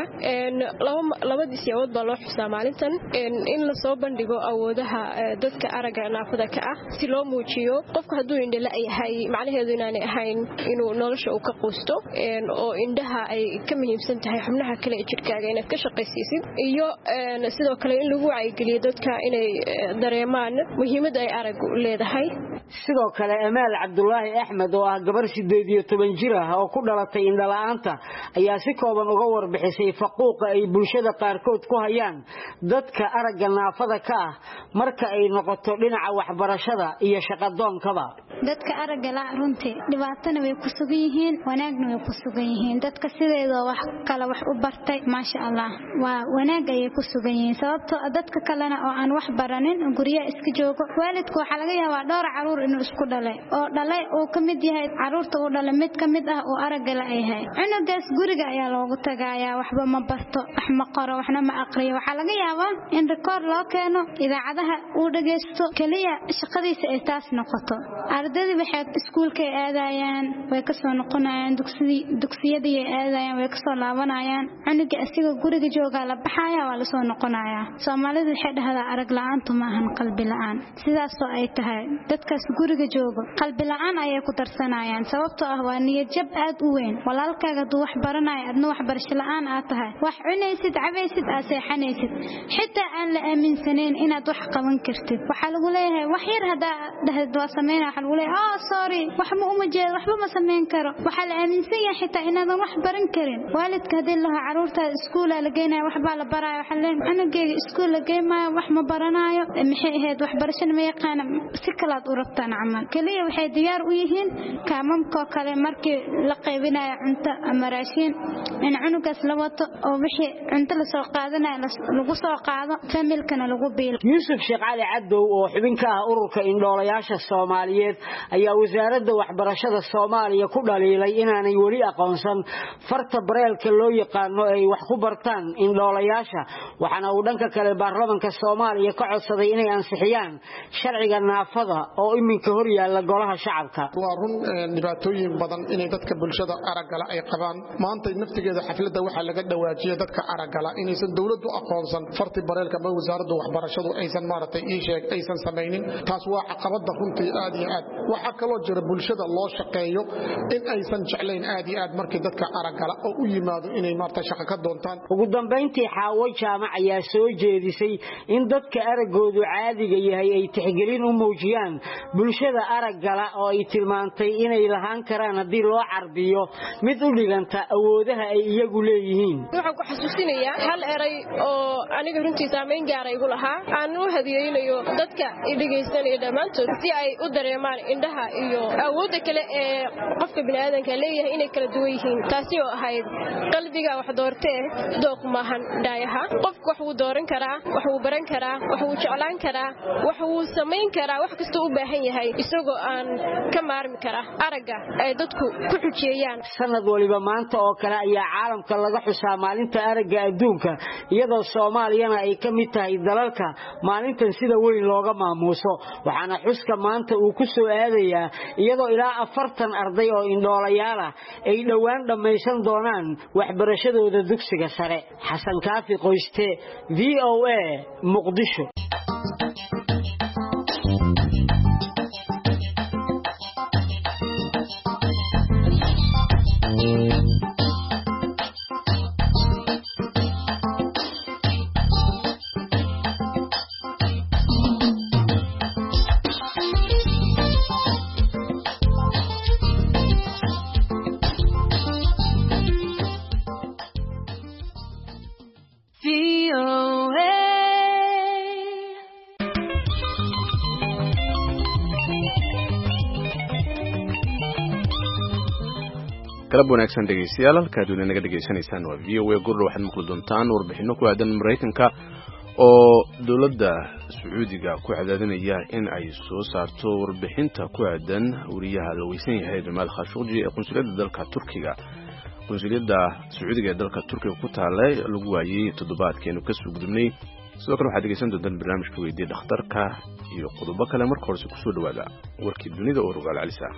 labadii siyabood baa loo xusaa maalintan in la soo bandhigo awoodaha dadka aragga naafada ka ah si loo muujiyo qofka hadduu indhala yahay macnaheedu inaanay ahayn inuu nolosha uu ka quusto oo indhaha ay ka muhiimsan tahay xubnaha kale ee jirkaaga inaad ka shaqaysiisid iyo sidoo kale in lagu wacyigeliyo dadka inay dareemaan muhiimadda ay araggu leedahay. sidoo kale Amaal Cabdullaahi Axmed oo ah gabar 18 jir ah oo ku dhalatay indhala'aanta ayaa si kooban uga warbixisay faquuqa ay bulshada qaarkood ku hayaan dadka aragga naafada ka ah marka ay noqoto dhinaca waxbarashada iyo shaqadoonkaba. dadka aragga la runtii dhibaatana way ku sugan yihiin wanaagna way ku sugan yihiin. dadka sideeda wax kala wax u bartay maasha Allah waa wanaag ay ku sugan yihiin sababtoo dadka kalena oo aan wax baranin guriga iska joogo waalidku waxa laga yaabaa dhowr caruur inuu isku dhalay oo kamid yahay caruurta uu dhalay mid kamid ah oo aragga la yahay cunugaas guriga ayaa loogu tagayaa waxba ma barto wax ma qoro waxna ma aqriyo. waxa laga yaabaa in record loo keeno idaacadaha uu dhageysto kaliya shaqadiisa ay taas noqoto. ardayda waxay iskuulka aadayaan way ka soo noqonayaan dugsiyada ay aadayaan way ka soo laabanayaan cunuga asiga guriga jooga la baxaya waa la soo noqonaya. Soomaalidu waxay dhahdaan arag la'aantu ma ahan qalbi la'aan sidaas oo ay tahay dadkaas guriga jooga qalbi la'aan ayay ku tarsanayaan sababtoo ah waa niyad jab aad u weyn. walaalkaaga duu wax baranayo adna wax barasho la'aan aad tahay wax cunaysid cabaysid aad seexanaysid xitaa aan la aaminsaneyn inaad wax qaban kartid waxa lagu leeyahay wax yar hadaa dhahad waa sameynaa waxa lagu leeyahay sorry wax ma uma jeedo waxba ma sameyn karo. waxa la aaminsan yahay xitaa inaadan wax baran karin. waalidka hadii la caruurta iskuul la geenayo wax baa la barayo waxa leen anagayga iskuul la geemayo wax ma baranayo maxay ahayd wax barashada ma yaqaan si kala u rabtaan camal kaliya waxay diyaar u yihiin kaamamka kale markii la qaybinayo cunto ama raashin in cunugaas la wato oo wixii cunto la soo qaadanayo lagu soo qaado familkana lagu biilo. Yuusuf Sheekh Cali Cadow oo xubin ka ah ururka indhoolayaasha Soomaaliyeed ayaa wasaaradda waxbarashada Soomaaliya ku dhaliilay inaanay wali aqoonsan farta bareelka loo yaqaan ay wax ku bartaan indhoolayaasha waxaana uu dhanka kale baarlamaanka Soomaaliya ka codsaday inay ansixiyaan sharciga naafada oo iminka hor yaala golaha shacabka. waa run dhibaatooyin badan inay dadka bulshada aragga la ay qabaan maanta naftigeeda xafladda waxa laga dhawaajiyay dadka aragga la inaysan dawladdu aqoonsan farti bareelka ma wasaaradda waxbarashadu aysan maartay aysan sameeynin taas waa caqabada runtii aad iyo aad waxa kale oo jira bulshada loo shaqeeyo in aysan jeclayn aad iyo aad markii dadka aragga la oo u yimaado inay maartay shaqo ka doontaan. ugu dambeyntii Xaawo Jaamac ayaa soo jeedisay in dadka araggoodu caadiga yahay ay tixgelin u muujiyaan bulshada aragga la oo ay tilmaantay inay lahaan karaan hadii loo carbiyo mid u dhiganta awoodaha ay iyagu leeyihiin. waxaan ku xasuusinayaa hal eray oo aniga runtii saameyn gaar ah igu lahaa aan u hadiyeynayo dadka dhageysanaya dhamaantood si ay u dareemaan indhaha iyo awoodda kale ee qofka bini'aadanka leeyahay inay kala duwan yihiin taasi oo ahayd qalbiga wax doortee dooq maahan daayaha qofku wax uu dooran karaa wax uu baran karaa wax uu jeclaan karaa wax uu sameyn karaa wax kasta u baahan yahay isagoo aan ka maarmi kara aragga ay dadku ku xujeeyaan. sanad waliba maanta oo kale ayaa caalamka laga xusaa maalinta aragga adduunka iyadoo Soomaaliyana ay ka mid tahay dalalka maalintan sida weyn looga maamuuso waxaana xuska maanta uu ku soo aadayaa iyadoo ilaa 40 arday oo indhoolayaal ah ay dhawaan dhameysan doonaan waxbarashadooda dugsiga sare. Xasan Kaafi Qoyste VOA Muqdisho. galab wanaagsan dhegeystayaal halkaad weli naga dhegeysanaysaan waa VOA gurra waxaad maqli doontaan warbixino ku aadan Mareykanka oo dowladda Sacuudiga ku cadaadinaya in ay soo saarto warbixinta ku aadan wariyaha la weysan yahay Jamal Khashoggi ee qunsuliyadda dalka Turkiga. Qunsuliyadda Sacuudiga ee dalka Turkiga ku taalay lagu waayay toddobaadkeenu ka soo gudubnay. sidoo kale waxaad dhegeysan doontaan barnaamijka weydiiya dhakhtarka iyo qodobo kale marka hore ku soo dhawaada warkii dunida oo rogaal calisa.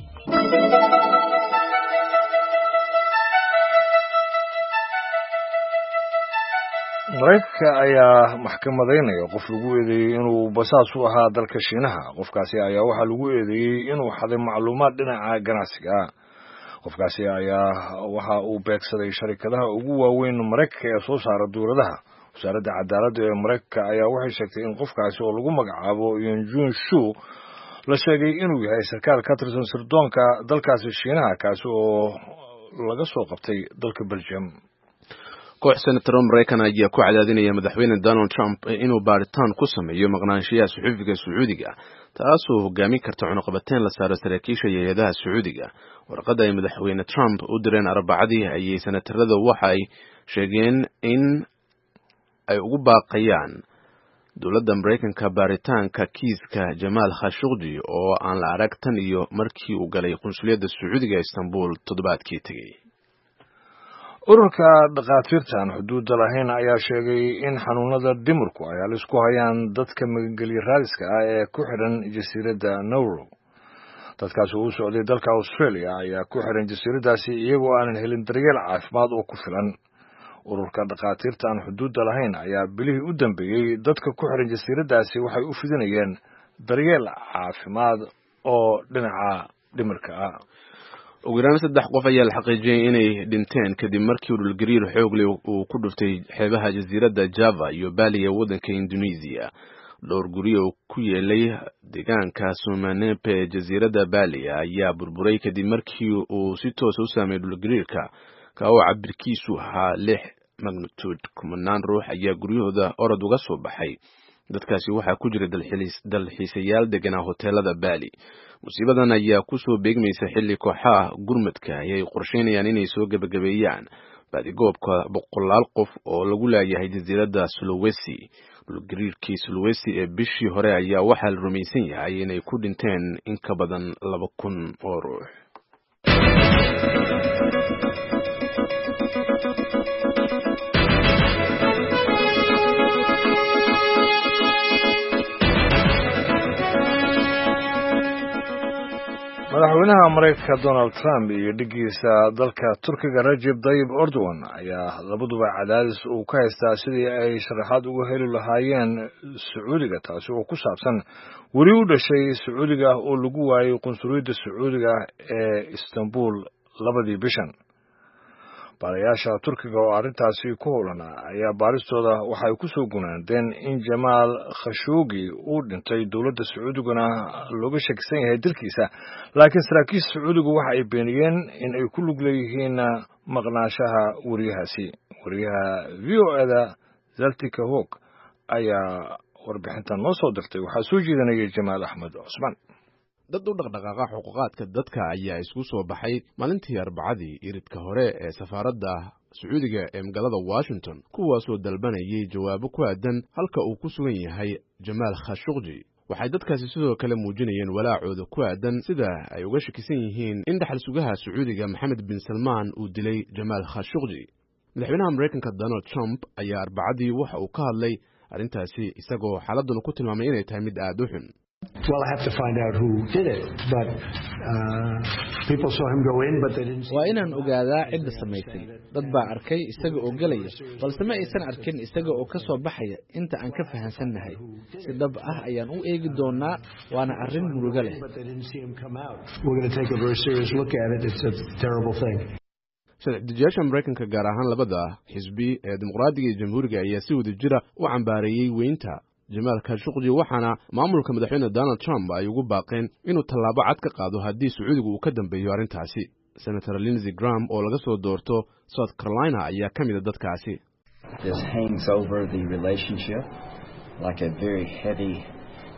Mareykanka ayaa maxkamadeynaya qof lagu eedeeyay inuu basaas u ahaa dalka Shiinaha. Qofkaasi ayaa waxaa lagu eedeeyay inuu xaday macluumaad dhinaca ganacsiga. Qofkaasi ayaa waxa uu beegsaday sharikadaha ugu waaweyn Mareykanka ee soo saara dawladaha. wasaaradda cadaaladda ee Mareykanka ayaa waxay sheegtay in qofkaasi oo lagu magacaabo Yunjun Shu la sheegay inuu yahay sarkaal ka tirsan sirdoonka dalkaasi Shiinaha kaasi oo laga soo qabtay dalka Belgium. koox senator Mareykan ayaa ku cadaadinaya madaxweyne Donald Trump inuu baaritaan ku sameeyo maqnaanshiyaha suxufiga Sacuudiga taasoo hogaamin karta cunaqabateyn la saaro saraakiisha hay'adaha Sacuudiga. warqadda ay madaxweyne Trump u direen Arbacadii ayay senatarada waxay sheegeen in ay ugu baaqayaan dowladda Mareykanka baaritaanka kiiska Jamal Khashoggi oo aan la arag tan iyo markii uu galay qunsuliyadda Sacuudiga ee Istanbul toddobaadkii tagay. ururka dhaqaatiirta aan xuduudda lahayn ayaa sheegay in xanuunada dhimirku ay halis ku hayaan dadka magangelya raadiska ah ee ku xiran jasiiradda Nauru. dadkaas oo u socday dalka Australia ayaa ku xiran jasiiradaasi iyagoo aanan helin daryeel caafimaad oo ku filan. ururka dhaqaatiirta aan xuduudda lahayn ayaa bilihii u dambeeyay dadka ku xiran jasiiradaasi waxay u fidinayeen daryeel caafimaad oo dhinaca dhimirka ah. ugu yaraan 3 qof ayaa la xaqiijiyay inay dhinteen kadib markii dhulgariir xoog leh uu ku dhuftay xeebaha jasiiradda Java iyo Bali ee waddanka Indonesia. dhowr guri oo ku yeelay deegaanka Sumanepe ee jasiiradda Bali ayaa burburay kadib markii uu si toos u saameeyay dhulgariirka ka oo cabirkiisu ahaa 6 magnitude. kumanaan ruux ayaa guryahooda orod uga soo baxay. dadkaasi waxaa ku jira dalxiisayaal deganaa hoteelada Bali. musiibadan ayaa ku soo beegmaysa xilli kooxaha gurmadka ay qorsheynayaan inay soo gabagabeeyaan baadigoobka boqolaal qof oo lagu leeyahay jasiiradda Sulawesi. dhulgariirkii Sulawesi ee bishii hore ayaa waxaa la rumaysan yahay inay ku dhinteen in ka badan 2,000 oo ruux. madaxweynaha Mareykanka Donald Trump iyo dhigiisa dalka Turkiga Recep Tayyip Erdogan ayaa labaduba cadaadis uu ka haystaa sidii ay sharaxaad uga heli lahaayeen Sacuudiga taasi oo ku saabsan wari u dhashay Sacuudiga oo lagu waayay qunsuliyadda Sacuudiga ee Istanbul 2 bishan. baarayaasha Turkiga oo arrintaasi ku howlana ayaa baaristooda waxay ku soo gunaandeen in Jamal Khashoggi uu dhintay dowladda Sacuudigana looga shakisan yahay dilkiisa laakiin saraakiisha Sacuudigu waxa ay beeniyeen in ay ku lug leeyihiin maqnaanshaha wariyahaasi. wariyaha VOA-da Zaltika Hawk ayaa warbixintan noo soo dirtay waxaa soo jeedinaya Jamaal Axmed Cusman. dad u dhaqdhaqaaqa xuquuqaadka dadka ayaa isku soo baxay maalintii Arbacadii iridka hore ee safaaradda Sacuudiga ee magaalada Washington kuwaasoo dalbanayay jawaabo ku aadan halka uu ku sugan yahay Jamal Khashoggi. waxay dadkaasi sidoo kale muujinayeen walaacooda ku aadan sida ay uga shakisan yihiin in dhaxal sugaha Sacuudiga Mohammed bin Salman uu dilay Jamal Khashoggi. madaxweynaha Mareykanka Donald Trump ayaa Arbacadii waxa uu ka hadlay arrintaasi isagoo xaaladuna ku tilmaamay inay tahay mid aad u xun. Well, I have to find out who did it, but people saw him go in, but they didn't see. waa inaan ogaadaa cidda samaysay. dad baa arkay isaga oo galaya, balse ma aysan arkin isaga oo ka soo baxaya inta aan ka fahansannahay. si dhab ah ayaan u eegi doonaa, waana arrin murugo leh. But they didn't see him come out. We're going to take a very serious look at it. It's a terrible thing. sharci-dejiyaasha Mareykanka gaar ahaan labada xisbi ee dimuqraadiga iyo jamhuuriga ayaa si wada jira u cambaareeyay weynta Jamal Khashoggi waxaana maamulka madaxweyne Donald Trump ay ugu baaqeen inuu tallaabo cad ka qaado haddii Sacuudigu uu ka dambeeyo arrintaasi. Senator Lindsey Graham oo laga soo doorto South Carolina ayaa ka mid ah dadkaasi. This hangs over the relationship like a very heavy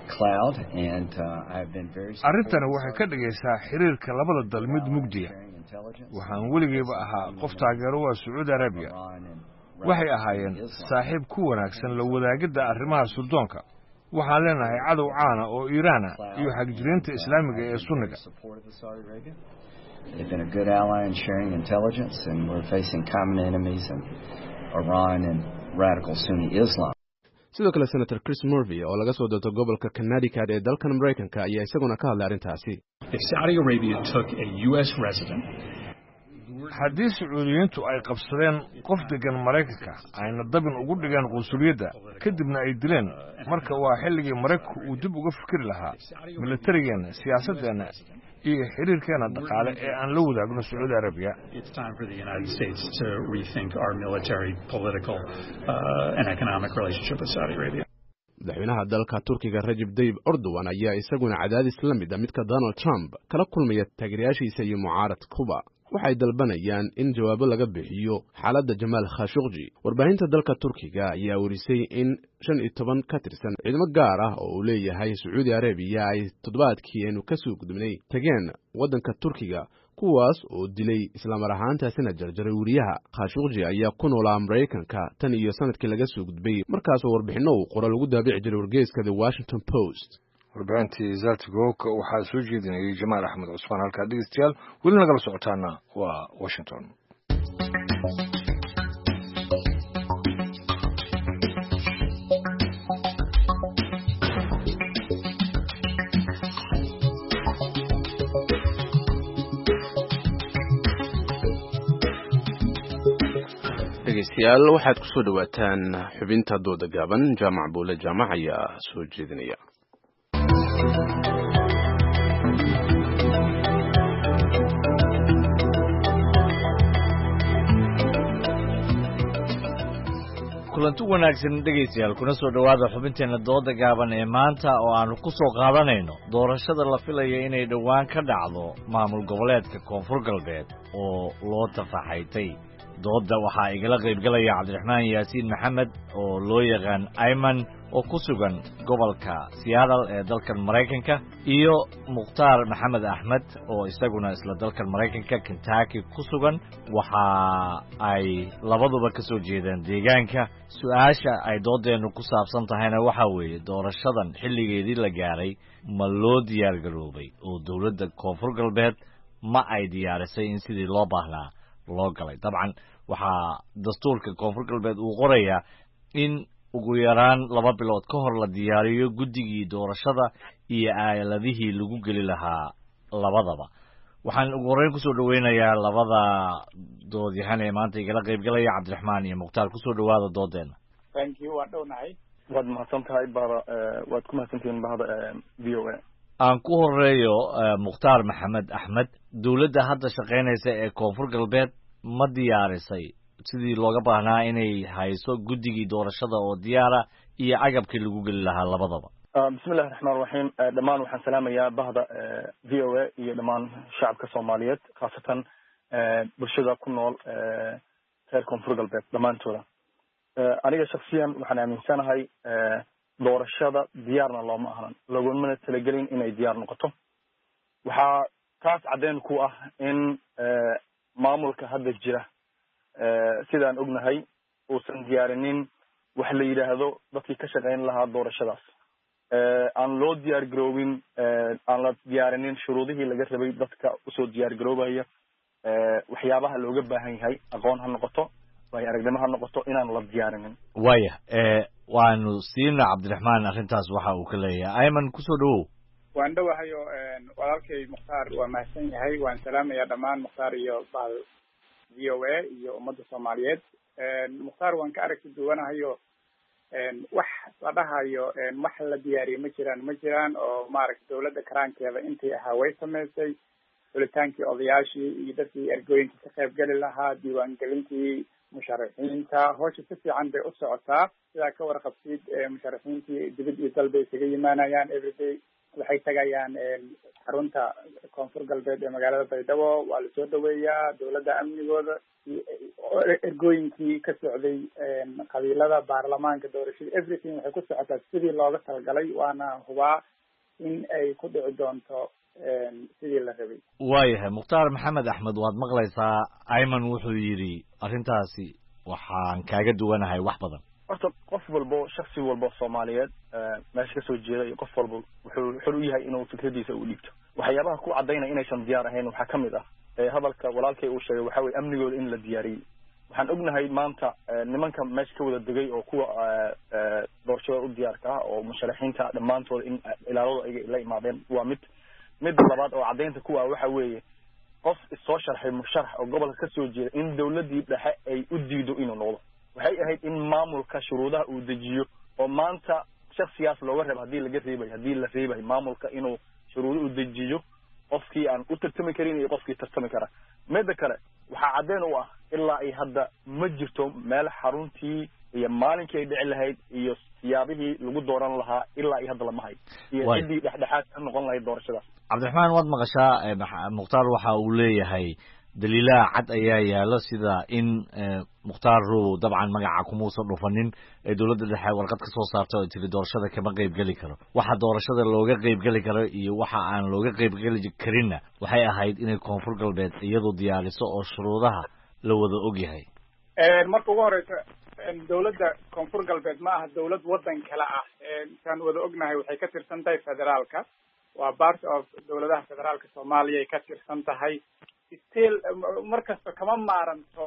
cloud, and I've been very. arrintani waxay ka dhigaysaa xiriirka labada dal mid mugdiya. waxaan weligeyba ahaa qof taageero waa Sacuudi Arabia. waxay ahaayeen saaxiib ku wanaagsan la wadaagidda arrimaha suldoonka. waxaan leenahay cadow caana oo Iiraan iyo xagjiriinta Islaamiga ee Sunniga. They've been a good ally in sharing intelligence, and we're facing common enemies in Iran and radical Sunni Islam. sidoo kale Senator Chris Murphy oo laga soo doortay gobolka Connecticut ee dalkan Mareykanka ayaa isaguna ka hadlay arrintaasi. If Saudi Arabia took a US resident, haddii Sacuudiyiintu ay qabsadeen qof degan Mareykanka ayna dabin ugu dhigaan qunsuliyadda kadibna ay dileen, marka waa xilligii Mareykanku uu dib uga fikiri lahaa militarigeena, siyaasaddeena iyo xiriirkeena dhaqaale ee aan la wadaagno Saudi Arabia. It's time for the United States to rethink our military, political, and economic relationship with Saudi Arabia. madaxweynaha dalka Turkiga Recep Tayyip Erdogan ayaa isaguna cadaadis la mid ah midka Donald Trump kala kulmaya taageerayaashiisa iyo mucaaradka Cuba. waxay dalbanayaan in jawaabo laga bixiyo xaaladda Jamal Khashoggi. warbaahinta dalka Turkiga ayaa warisay in 15 ka tirsan ciidamo gaar ah oo uu leeyahay Saudi Arabia ay toddobaadkii ka soo gudbinay tageen wadanka Turkiga, kuwaas oo dilay isla mar ahaantaasina jarjaray wariyaha. Khashoggi ayaa ku noolaa Mareykanka tan iyo sanadkii laga soo gudbay, markaas oo warbixino uu qoraal lagu daabici jiray wargeyska The Washington Post. warbaahintii Zaltigook waxaa soo jeedinayay Jamaal Axmed Cusmaan. halkaa dhegeystayaal weli nagala socotaana waa Washington. dhegeystayaal waxaad ku soo dhawaataan xubinta dooda gaaban. Jaamac Buule Jaamac ayaa soo jeedinaya. kulanti wanaagsan dhegeystayaal, kuna soo dhawaada xubinteena dooda gaaban ee maanta oo aanu ku soo qaadanayno doorashada la filayo inay dhowaan ka dhacdo maamul goboleedka Koonfur Galbeed oo loo tafaxaytay. dooda waxaa igala qaybgalaya Cabdiraxmaan Yaasiin Maxamed oo loo yaqaan Ayman oo ku sugan gobolka Seattle ee dalkan Mareykanka, iyo Mukhtaar Maxamed Axmed oo isaguna isla dalkan Mareykanka Kentucky ku sugan. waxa ay labaduba ka soo jeedaan deegaanka. su'aasha ay doodeenu ku saabsan tahayna waxa weeye doorashadan xilligeedii la gaaray ma loo diyaar garoobay oo dawladda Koonfur Galbeed ma ay diyaarisay in sidii loo baahnaa loo galay. dabcan waxaa dastuurka Koonfur Galbeed uu qorayaa in ugu yaraan 2 bilood ka hor la diyaariyo guddigii doorashada iyo aaladihii lagu geli lahaa labadaba. waxaan ugu horreyn ku soo dhaweynayaa labada doodyahan ee maanta igala qaybgalaya, Cabdiraxmaan iyo Mukhtaar. ku soo dhawaada doodeena. Thank you. waan dhownahay. waad mahadsantahay baada, waad ku mahadsantihiin bahda VOA. aan ku horeeyo Mukhtaar Maxamed Axmed. dawladda hadda shaqaynaysa ee Koonfur Galbeed ma diyaarisay sidii looga baahnaa inay hayso guddigii doorashada oo diyaara iyo agabkii lagu geli lahaa labadaba? bismillahi raxmaan raxiim. dhammaan waxaan salaamayaa bahda VOA iyo dhammaan shacabka Soomaaliyeed, khaasatan bulshada ku nool reer Koonfur Galbeed dhammaantooda. aniga shakhsiyan waxaan aaminsanahay doorashada diyaarna looma ahlan, lagumana talagelin inay diyaar noqoto. waxaa taas caddeyn ku ah in maamulka hadda jira sidaan ognahay uusan diyaarinin wax la yidhaahdo dadkii ka shaqayn lahaa doorashadaas. aan loo diyaar garoobin, aan la diyaarinin shuruudihii laga rabay dadka usoo diyaar garoobaya, waxyaabaha looga baahan yahay, aqoon ha noqoto, waayo aragnimo ha noqoto, inaan la diyaarinin. waaya waanu siina Cabdiraxmaan arrintaas waxa uu ka leeyahay. Ayman, kusoo dhawow. waan dhowahayo walaalkay Mukhtaar waa mahadsan yahay. waan salaamayaa dhammaan Mukhtaar iyo VOA iyo ummadda Soomaaliyeed. Mukhtaar waan ka aragti duwanahayo wax la dhahayo wax la diyaariyay ma jiraan oo maaragtay dawladda karaankeeda intii ahaa way samaysay. xulitaankii odayaashii iyo dadkii ergooyinka ka qaybgeli lahaa, diiwaangelintii musharaxiinta, howsha si fiican bay u socotaa. sidaa ka warqabtid musharaxiintii dibad iyo dal bay isaga yimaanayaan everyday. waxay tagayaan xarunta koonfur galbeed ee magaalada baydhabo waa lasoo dhaweeyaa dowladda amnigooda ergooyinkii ka socday qabiilada baarlamaanka doorashada everything waxay ku socotaa sidii looga talagalay waana hubaa in ay ku dhici doonto sidii la rabay. waayahay mukhtaar maxamed axmed waad maqlaysaa ayman wuxuu yidhi arrintaasi waxaan kaaga duwanahay wax badan. horta qof walbo shaksi walbo Soomaaliyeed meesha kasoo jeeda iyo qof walbo wuxuu xor u yahay inuu fikradiisa u dhiibto. waxyaabaha ku cadeynaya inaysan diyaar ahayn waxaa kamid ah hadalka walaalkay uu sheegay waxa weeye amnigooda in la diyaariyay. waxaan ognahay maanta nimanka meesha ka wada degay oo kuwa doorashada u diyaarka ah oo musharaxiinta dhamaantood in ilaalada ay la imaadeen waa mid labaad oo cadeynta kuwa waxa weeye qof soo sharxay musharax oo gobolka kasoo jeeda in dawladii dhexe ay u diido inuu noqdo. waxay ahayd in maamulka shuruudaha uu dejiyo oo maanta shakhsiyaas looga reebo haddii la reebay maamulka inuu shuruudo u dejiyo qofkii aan u tartami karin iyo qofkii tartami kara. midda kale waxaa cadeen u ah ilaa ay hadda ma jirto meel xaruntii iyo maalinkii ay dhici lahayd iyo siyaabihii lagu dooran lahaa ilaa ay hadda lama hayo iyo ciddii dhexdhexaad ka noqon lahayd doorashadaas. cabdiraxmaan waad maqashaa mukhtaar waxa uu leeyahay daliilaha cad ayaa yaalo sida in mukhtaar row dabcan magaca kumuusan dhufanin ee dowladda dhexe warqad ka soo saartay oo tiri doorashada kama qaybgeli karo. waxa doorashada looga qaybgeli karo iyo waxa aan looga qaybgeli karinna waxay ahayd inay koonfur galbeed iyadu diyaariso oo shuruudaha la wada ogyahay. marka ugu horeysa dowladda koonfur galbeed ma aha dowlad wadan kale ah. kan wada ognahay waxay ka tirsan tahay federaalka waa part of dowladaha federaalka Soomaaliya ay ka tirsan tahay. still markasta kama maaranto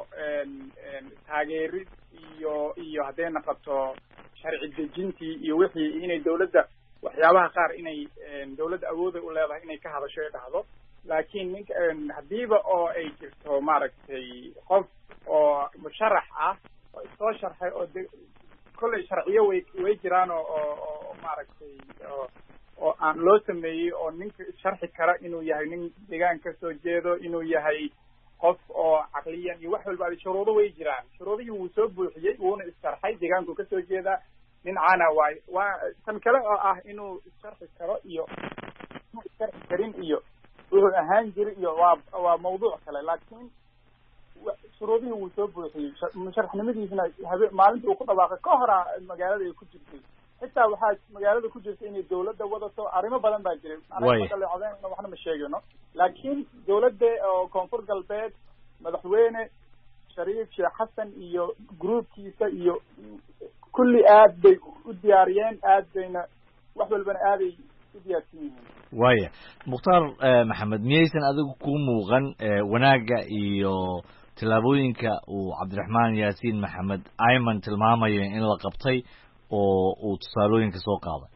taageerid iyo hadday noqoto sharci dejintii iyo wixii inay dowladda waxyaabaha qaar inay dowladda awooda u leedahay inay ka hadasho ay dhahdo. laakiin ninka hadiiba oo ay jirto maaragtay qof oo musharax ah oo soo sharxay oo kolley sharciyo way jiraan oo maaragtay oo aan loo sameeyey oo ninka sharxi kara inuu yahay nin deegaan ka soo jeedo inuu yahay qof oo caqliyan iyo wax walba shuruudo way jiraan. shuruudihii wuu soo buuxiyey wuuna isharxay deegaanku ka soo jeeda nin caana waa tan kale oo ah inuu isharxi karo iyo isharxi karin iyo wuxuu ahaan jiri iyo waa mawduuc kale. laakiin shuruudihii wuu soo buuxiyey musharaxnimadiisna maalintii uu ku dhawaaqay ka hora magaalada ay ku jirtay. xitaa waxaa magaalada ku jirta inay dawladda wadato arrimo badan baa jiray anaga waxna ma sheegino. laakiin dawladda oo koonfur galbeed madaxweyne shariif sheekh xasan iyo groupkiisa iyo kulli aad bay u diyaariyeen aad bayna wax walbana aaday u diyaarsan yihiin. waaya mukhtaar maxamed miyaysan adigu ku muuqan wanaagga iyo tillaabooyinka uu cabdiraxmaan yaasiin maxamed ayman tilmaamayo in la qabtay oo uu tusaalooyinka soo qaaday?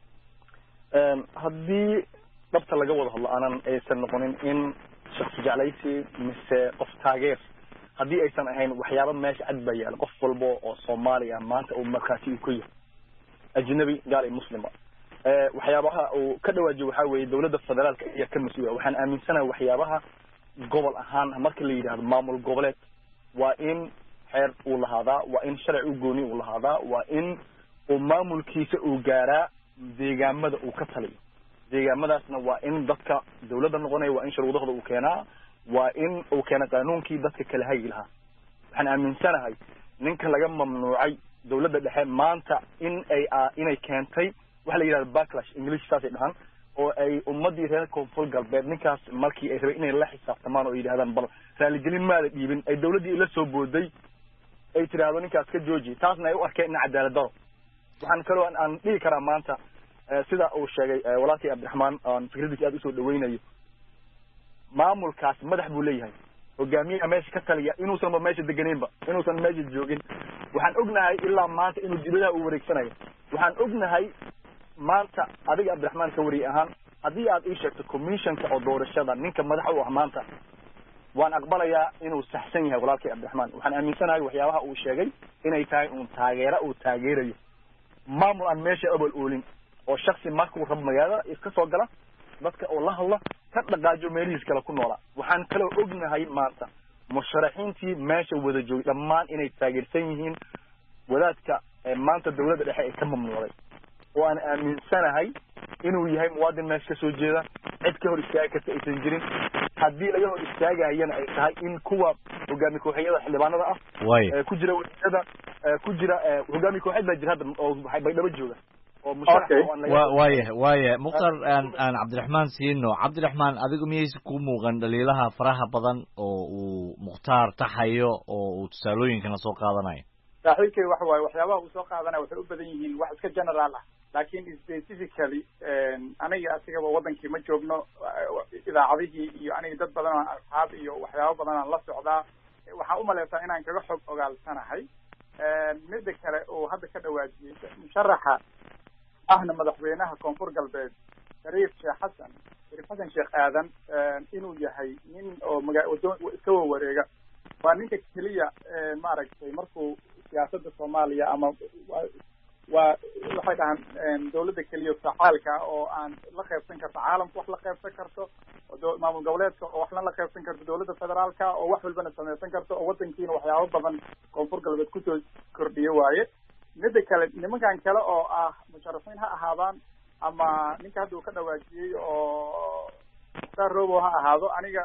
haddii dhabta laga wada hadlo aanan aysan noqonin in shakhsi jeclaysi mise qof taageer haddii aysan ahayn waxyaaba meesha cad baa yaala. qof walba oo Soomaali ah maanta uu markaasi ku yahay ajnabi gaal iyo muslima waxyaabaha uu ka dhawaajiyo waxaa weeye dowladda federaalka ayaa ka mas-uula. waxaan aaminsanahay waxyaabaha gobol ahaan marka la yidhaahdo maamul goboleed waa in xeer uu lahaadaa waa in sharci u gooni uu lahaadaa waa in uu maamulkiisa uu gaaraa deegaamada uu ka taliyo. deegaamadaasna waa in dadka dawladda noqonaya waa in shuruudahooda uu keenaa waa in uu keena qaanuunkii dadka kala hagi lahaa. waxaan aaminsanahay ninka laga mamnuucay dawladda dhexe maanta inay keentay waxa la yidhahdo backlash English saasay dhahan oo ay ummadii reer koonfur galbeed ninkaas markii ay rabay inay la xisaabtamaan oo yidhahdaan bal raaligelin maada dhiibin ay dawladdii la soo booday ay tiraahdo ninkaas ka jooji taasna ay u arkeen in cadaalad daro. waxaan kaloo aan dhihi karaa maanta sida uu sheegay walaalkii cabdiraxmaan aan fikradiisa aad usoo dhaweynayo maamulkaas madax buu leeyahay hogaamiyaha meesha ka taliya inuusanba meesha deganeynba inuusan meesha joogin. waxaan ognahay ilaa maanta inuu dibadaha u wareegsanayo. waxaan ognahay maanta adiga cabdiraxmaan ka wariye ahaan haddii aad ii sheegto commissionka oo doorashada ninka madaxa u ah maanta waan aqbalayaa inuu saxsan yahay walaalkii cabdiraxmaan. waxaan aaminsanahay waxyaabaha uu sheegay inay tahay uun uu taageerayo maamul aan meesha abal oolin oo shaksi markuu rabo magaalada iska soo gala dadka oo la hadla ka dhaqaajo meelihiis kale ku noolaa. waxaan kaloo ognahay maanta musharaxiintii meesha wada joogay dhammaan inay taageersan yihiin wadaadka maanta dawladda dhexe ay ka mamnuucday oo aan aaminsanahay inuu yahay muwaadin meesha ka soo jeeda cid ka hor istaagi karta aysan jirin haddii laga hor istaagayana ay tahay in kuwa hogaami kooxyada xildhibaanada ah ku jira wasiirada ku jira hogaami kooxeed baa jira hadda oo baydhabo jooga oo waaye mukhtar aan cabdiraxmaan siino cabdiraxmaan adigu miyaysa ku muuqan dhaliilaha faraha badan oo uu mukhtaar taxayo oo uu tusaalooyinkana soo qaadanayo saaxiibkay waxa waaye waxyaabaha uu soo qaadanaya waxay u badan yihiin wax iska general ah laakiin specifically aniga asigaba wadankii ma joogno idaacadihii iyo aniga dad badan oo asxaab iyo waxyaabo badan aan la socdaa waxaan umaleysaa inaan kaga xog ogaalsanahay midda kale oo hadda ka dhawaajiyey musharaxa ahna madaxweynaha koonfur galbeed shariif xasan sheekh aadan inuu yahay nin oo iska wareega waa ninka keliya maaragtay markuu siyaasadda soomaaliya ama waa waxay dhahaan dawladda keliya facaalka oo aan la qaybsan karto caalamka wax la qaybsan karto maamul goboleedka oo waxna la qaybsan karto dawladda federaalka oo wax walbana samaysan karto oo wadankiina waxyaabo badan koonfur galbeed kusoo kordhiyo waaye midda kale nimankan kale oo ah musharafiin ha ahaadaan ama ninka hadda uu ka dhawaajiyey oo mukhtaar robo ha ahaado aniga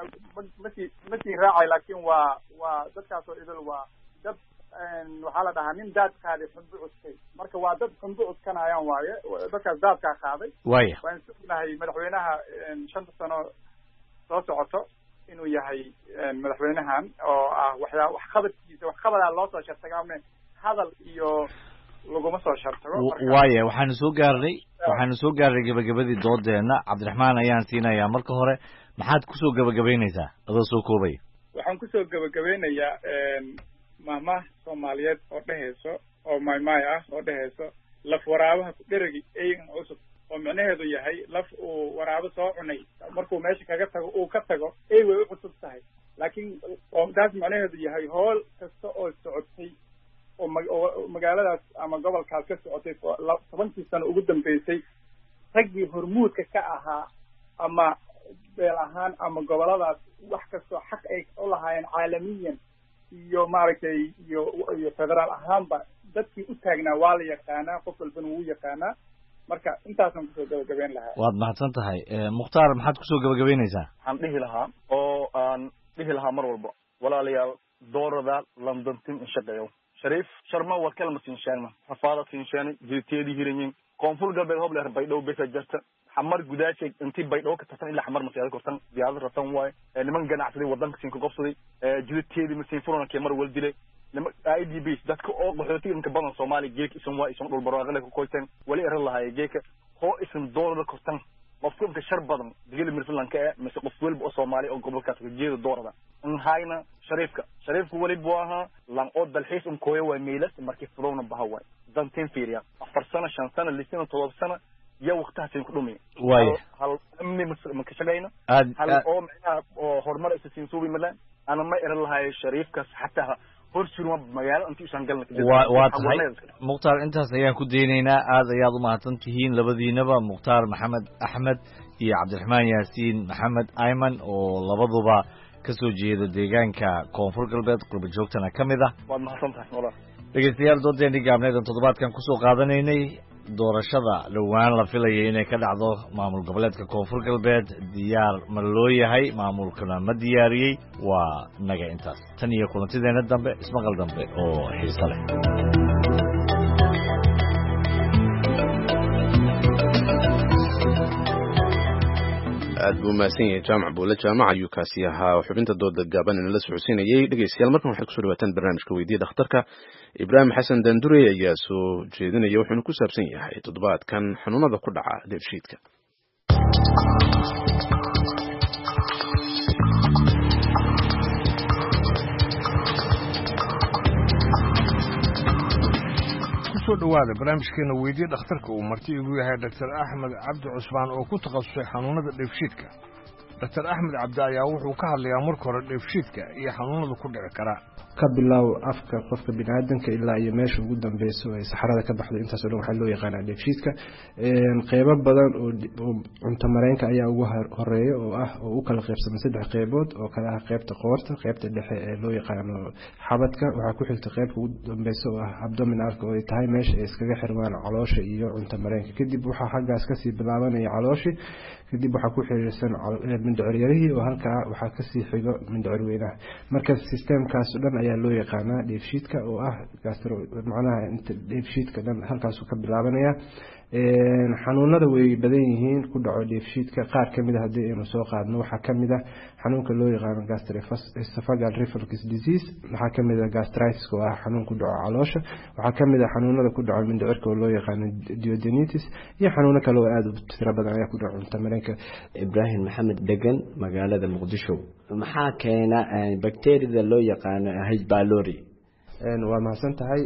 masii raacay laakin waa dadkaas oo idil waa dad waxaa la dhahaa nin daad qaaday xunbu cuskay marka waa dad xunbu cuskanayaan waaye dadkaas daadkaa qaaday waan sugnahay madaxweynaha 5 sano soo socoto inuu yahay madaxweynahan oo ah waxqabadkiisa waxqabadaa loo soo shartagaame hadal iyo laguma soo shartago waxaanu soo gaarnay gabagabadii doodeena cabdiraxmaan ayaan siinayaa marka hore maxaad kusoo gabagabaynaysaa adoo soo koobaya waxaan kusoo gabagabeynayaa mahmah soomaaliyeed oo dhehayso oo maymay ah oo dhehayso laf waraabaha dheregi eegan cusub oo micnaheedu yahay laf uu waraabo soo cunay markuu meesha kaga tago uu ka tago ey way u cusub tahay laakiin taas micnaheedu yahay hool kasta oo socotay oo magaaladaas ama gobolkaas ka socotay 10 sano ugu dambeysay raggii hormuudka ka ahaa ama beel ahaan ama goboladaas wax kastoo xaq ay u lahaayeen caalamiyan iyo maaragtay iyo federaal ahaanba dadkii u taagnaa waa la yaqaanaa qof walbana wuu yaqaanaa marka intaasaan kusoo gabagabeyn lahaa waad mahadsan tahay mukhtaar maxaad kusoo gabagabeynaysaa waxaan dhihi lahaa oo aan dhihi lahaa mar walba walaalayaal doorada london team in shaqeeyo shariif sharma war kalma sinshaanma rafaada sinshaani jirteedii hiranyin koonfur galbeed hobleer baydhow besa jarta xamar gudaashay intii baydhow ka tartan ilaa xamar masiyaada kortan diyaarad ratan waaye niman ganacsaday wadanka siin ka qobsaday jirteedii masiin furana kee mar wal dilay IDB dadka oo qaxootiga inka badan Soomaaliya geek isan waa isan dhul barwaaqo leh ku koyteen wali eran lahaay geeka oo isan doorada kortan qofka shar badan digil mirflanka mise qof walba oo Soomaali oo gobolkaas ka jeedo doorada in hayna shariifku wali buu ahaa lan oo dalxiis kooyo waa meelas markii furowna baha waay danteen fiiriya 4 sano 5 sano 6 7 sano يا وقتها سينكلومي هل أمي مكشجينا هل أم أو هرمر أساسين سوبي ملا أنا ما إير الله هاي الشريف كس حتى هرشوا مجال أنت إيش هنقلنا كده مختار أنت سيان كدينينا هذا يا ضمها تنتهين لبدينا مختار محمد أحمد يا عبد الرحمن ياسين محمد أيمن ولبضوا كسو جيد ديجان كونفور قلبت قلب جوكتنا كمذا بعد ما حصلت والله dhegeystayaal doodeenii gaabneed aan toddobaadkan kusoo qaadanaynay doorashada dhowaan la filayay inay ka dhacdo maamul goboleedka koonfur galbeed diyaar ma loo yahay maamulkana ma diyaariyey waa naga intaas tan iyo kulantideena dambe ismaqal dambe oo xiiso leh aad buu mahadsan yahay jaamac buule jaamac ayuu kaasi ahaa xubinta dooda gaaban in la socodsiinayay dhegeystayaal markan waxay kusoo dhawaataan barnaamijka weydiiya dhakhtarka ibraahim xasan daandure ayaa soo jeedinaya wuxuuna ku saabsan yahay toddobaadkan xanuunada ku dhaca dheefshiidka soo dhawaada barnaamijkeena weydiiya dhakhtarka uu marti igu yahay Dr. Axmed Cabdi Cusmaan oo ku takhasusay xanuunada dheefshiidka Dr. Axmed Cabdi ayaa wuxuu ka hadlayaa marka hore dheefshiidka iyo xanuunada ku dhici kara ka bilow afka qofka bini'aadamka ilaa iyo meesha ugu dambeyso ay saxarada ka baxdo intaas oo dhan waxaa loo yaqaanaa dheefshiidka qeybo badan oo cunto mareenka ayaa ugu horeeya oo u kala qaybsamay 3 qeybood oo kala ah qaybta qoorta qaybta dhexe ee loo yaqaano xabadka waxaa ku xigta qaybta ugu dambeysa oo ah abdominalka oo ay tahay meesha ay iskaga xirmaan caloosha iyo cunto mareenka kadib waxaa xaggaas kasii bilaabanaya calooshi kadib waxaa ku xiriirsan mindhiciryarihii oo halkaa waxaa kasii xigo mindhicir weynaha marka systemkaas dhan ayaa loo yaqaanaa dheefshiidka oo ah macnaha inta dheefshiidka dhan halkaasuu ka bilaabanaya xanuunada way badan yihiin ku dhaco dheefshiidka qaar kamid a haddii aynu soo qaadno waxaa kamid ah xanuunka loo yaqaano gastroesophageal reflux disease waxaa kamid ah gastritis oo ah xanuun ku dhaco caloosha waxaa kamid ah xanuunada ku dhaco mindhicirka oo loo yaqaano duodenitis iyo xanuuno kale oo aada u tiro badan ayaa ku dhaco cunto mareenka. Ibrahim Maxamed degan magaalada Muqdisho, maxaa keena bakteeriyada loo yaqaano H pylori? waa mahadsan tahay.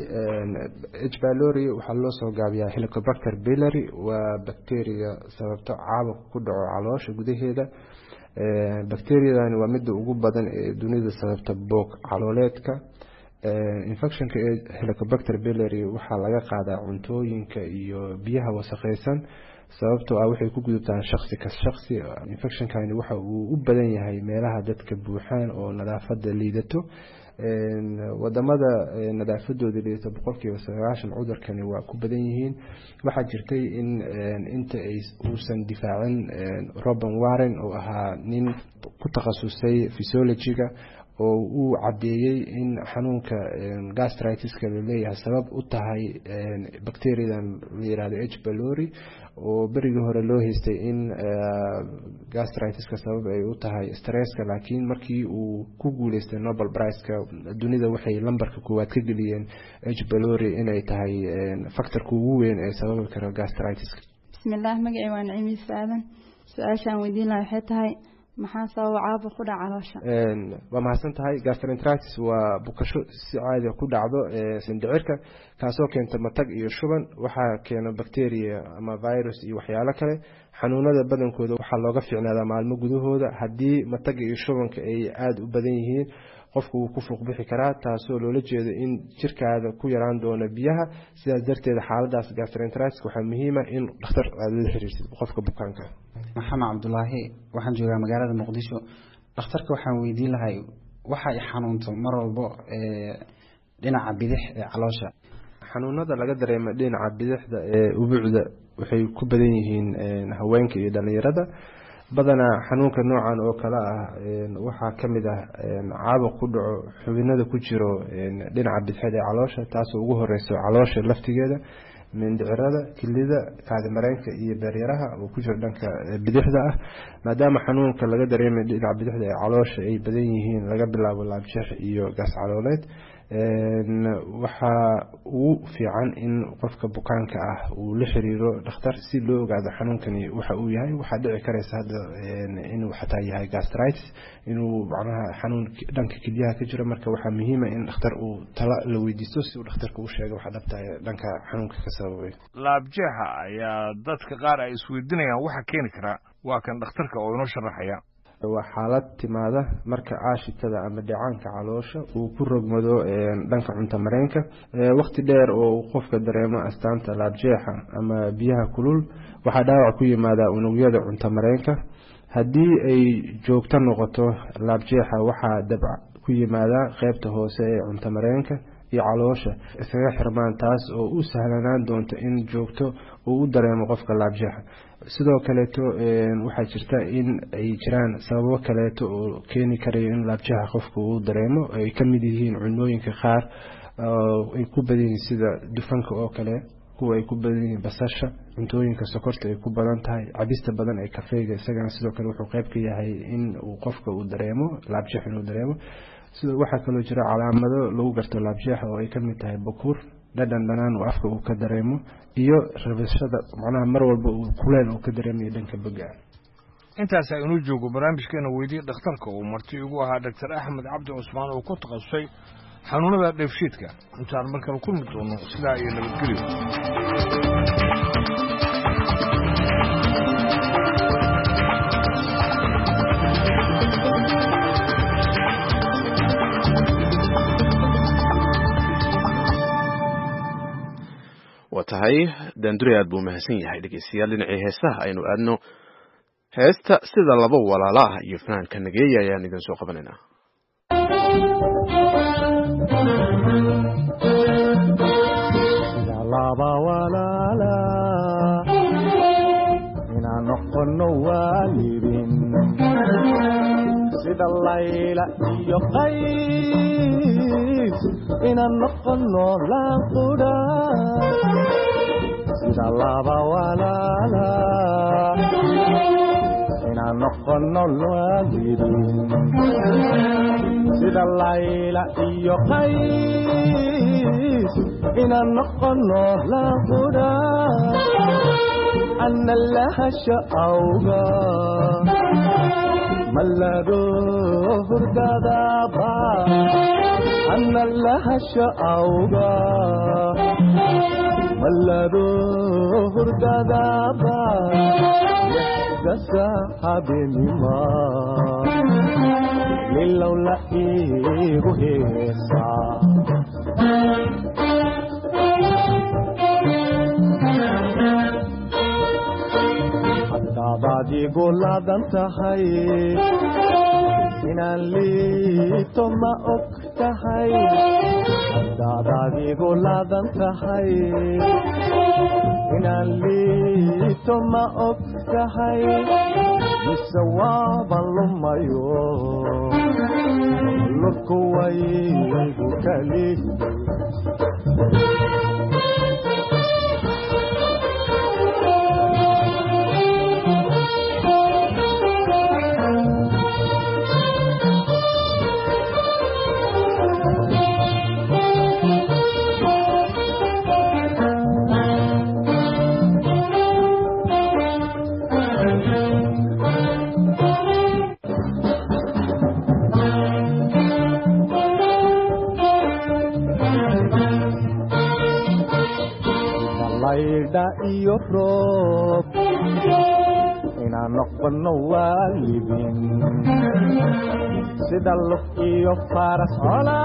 H pylori waxaa loo soo gaabiyaa Helicobacter pylori waa bakteeriya sababto caabuq ku dhaco caloosha gudaheeda. Bakteeriyadani waa midda ugu badan ee dunida sababta boog calooleedka. Infectionka ee Helicobacter pylori waxaa laga qaadaa cuntooyinka iyo biyaha wasakhaysan sababtoo ah waxay ku gudubtaan shakhsi ka shakhsi. Infectionkani waxa uu u badan yahay meelaha dadka buuxaan oo nadaafadda liidato. wadamada nadaafadooda liidato 90% cudurkani waa ku badan yihiin. waxaa jirtay in inta uusan difaacin Robin Warren oo ahaa nin ku takhasusay physiology-ga oo uu cadeeyay in xanuunka gastritis-ka leeyahay sabab u tahay bakteeriyadan la yiraahdo H pylori oo berigii hore loo haystay in gastritis-ka sabab ay u tahay stresska laakiin markii uu ku guuleystay Nobel Prize-ka dunida waxay lambarka koowaad ka geliyeen H pylori inay tahay factorka ugu weyn ee sababi kara gastritis-ka. Bismillah, magacayga waa Naciim Saadan. Su'aashaan weydiin lahaa waxay tahay maxaa sababa caabuq ku dhaca caloosha? waa mahadsan tahay. Gastroenteritis waa bukasho si caadi ku dhacdo mindhicirka kaasoo keenta matag iyo shuban. waxaa keena bakteeriya ama virus iyo waxyaalo kale. xanuunada badankooda waxaa looga fiicnaadaa maalmo gudahooda. haddii matag iyo shubanka ay aada u badan yihiin qofku wuu ku fuuq bixi karaa taasoo loola jeedo in jirkaada ku yaraan doono biyaha. sidaas darteed xaaladaas gastroenteritis waxaa muhiim ah in dhakhtar aad la xiriirsid qofka bukaanka. Maxamed Cabdullaahi waxaan joogaa magaalada Muqdisho. dhakhtarka waxaan weydiin lahay waxa ay xanuunto mar walba dhinaca bidix ee caloosha. xanuunada laga dareemo dhinaca bidixda ee ubuucda waxay ku badan yihiin haweenka iyo dhalinyarada. badanaa xanuunka noocan oo kale ah waxaa kamid ah caabuq ku dhaco xubinada ku jiro dhinaca bidixda ee caloosha taasoo ugu horeyso caloosha laftigeeda, mindhicirada, kilida, kaadi mareenka iyo beeryaraha oo ku jiro dhanka bidixda ah. maadaama xanuunka laga dareemay dhinaca bidixda ee caloosha ay badan yihiin laga bilaabo laabjeex iyo gas calooleed waxaa ugu fiican in qofka bukaanka ah uu la xiriiro dhakhtar si loo ogaado xanuunkani waxa uu yahay. waxaa dhici karaysa hadda inuu xataa yahay gastritis inuu macnaha xanuun dhanka kelyaha ka jiro. marka waxaa muhiim ah in dhakhtar uu talo la weydiisto si uu dhakhtarka u sheego waxa dhabta dhanka xanuunka ka sababay. laabjeexa ayaa dadka qaar ay isweydiinayaan waxa keeni kara. waa kan dhakhtarka oo inoo sharaxaya. waa xaalad timaada marka aashitada ama dhacaanka caloosha uu ku rogmado dhanka cunto mareenka. waqti dheer oo uu qofka dareemo astaanta laabjeexa ama biyaha kulul waxaa dhaawac ku yimaada unugyada cunto mareenka. haddii ay joogto noqoto laabjeexa waxaa dabca ku yimaada qaybta hoose ee cunto mareenka iyo caloosha isaga xirmaan taas oo u sahlanaan doonto in joogto uu u dareemo qofka laabjeexa. sidoo kaleeto waxaa jirta in ay jiraan sababo kaleeto oo keeni karayo in laabjeexa qofka uu dareemo ay ka mid yihiin cunooyinka qaar ay ku badan yihiin sida dufanka oo kale, kuwa ay ku badan yihiin basasha, cuntooyinka sokorta ay ku badan tahay, cabista badan ee kafeega isagana sidoo kale wuxuu qayb ka yahay in uu qofka uu dareemo laabjeex inuu dareemo. sidoo waxaa kaloo jira calaamado lagu garto laabjeexa oo ay ka mid tahay bukur, dhadhan dhanaan oo afka uu ka dareemo iyo rabashada macnaha mar walba uu kuleel uu ka dareemayo dhanka boga. intaas aynu joogo barnaamijkeena weydii dhakhtarka uu marti ugu ahaa Dr. Axmed Cabdi Cusmaan oo ku takhasusay xanuunada dheefshiidka. intaan markale kulmi doono sidaa iyo nabadgelyo. tahay daandure aad buu mahadsan yahay dhegeystayaal dhinacii heesaha aynu aadno heesta sida laba walaala ah iyo fanaanka nageeya ayaan idin soo qabanaynaa laba walaala inaan noqono waalidin sida layla iyo qays inaan noqono laanqudha sida laba walaala inaan noqono waalidin sida layla iyo qays inaan noqono laanqudha ana lahasha awga malado hurdadaba ana lahasha awga malado hurdadaba dasa habinima lilawla igu heesa haddaad igu laadan tahay inaan liito ma og tahay haddaad igu laadan tahay inaan liito ma og tahay mise waaban lumayo lurku waygu kali iyo roob inaan noqono waalidin sida lug iyo faras cola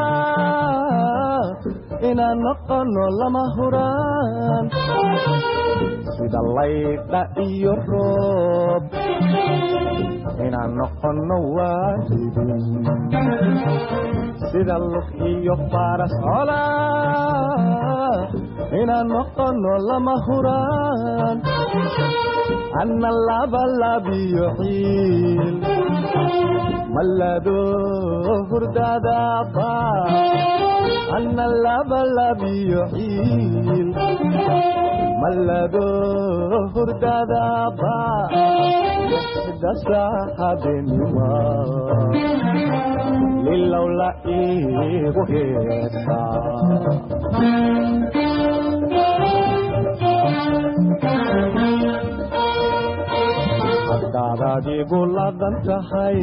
inaan noqono lama huraan sida laydha iyo roob inaan noqono waalidin sida lug iyo faras cola inaan noqono lama huraan ana labalabiyo ciil malado hurdadaba ana labalabiyo ciil malado hurdadaba dasa habinima lilawla igu heesa haddaad igu laadan tahay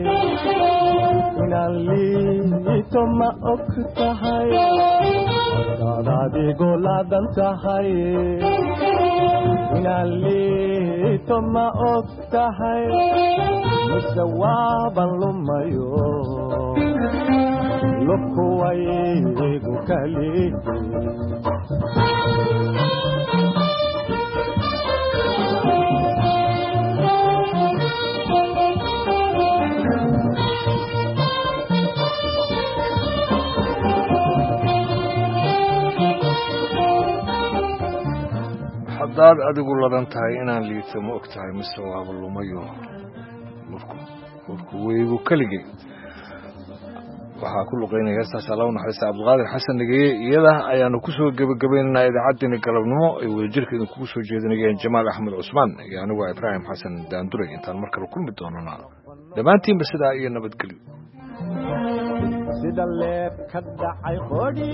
inaan liito ma og tahay haddaad igu laadan tahay inaan liito ma og tahay mise waaban lumayo lurku waygu kali haddaad adigu ladan tahay inaan liito ma og tahay mise waaba lumayo lurku weygu keligay waxaa ku luqeynaya heestaas alla u naxariista cabdiqaadir xasan nageye iyada ayaanu kusoo gebagabaynaynaa idaacaddeenii galabnimo ay wadajirka idinkugu soo jeedinayeen jamaal axmed cusmaan iyo anigu ibraahim xasan daanduray intaan mar kale kulmi doonana dhammaantiinba sidaa iyo nabadgelyo sida leeb ka dhacay qodhi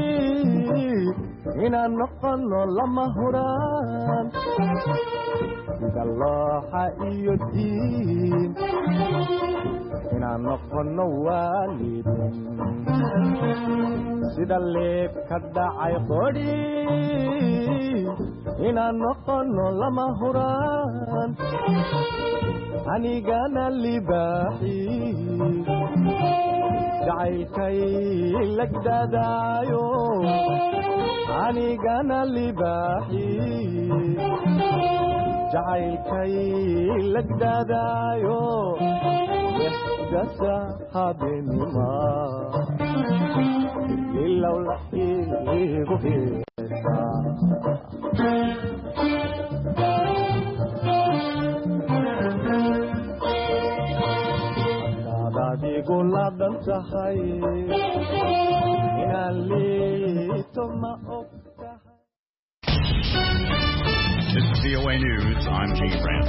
inaan noqono lama huraan sida looxa iyo diin inaan noqono waalidin sida leeb ka dhacay qodhi inaan noqono lama huraan anigana libaaxi jacaylkay lagdadaayo anigana libaaxi jacaylkay lagdadaayo dasa habeenima ilowla igu heesaa adigu ladan tahay inaan liito ma og tahay. This is VOA News. I'm Gene Brandt.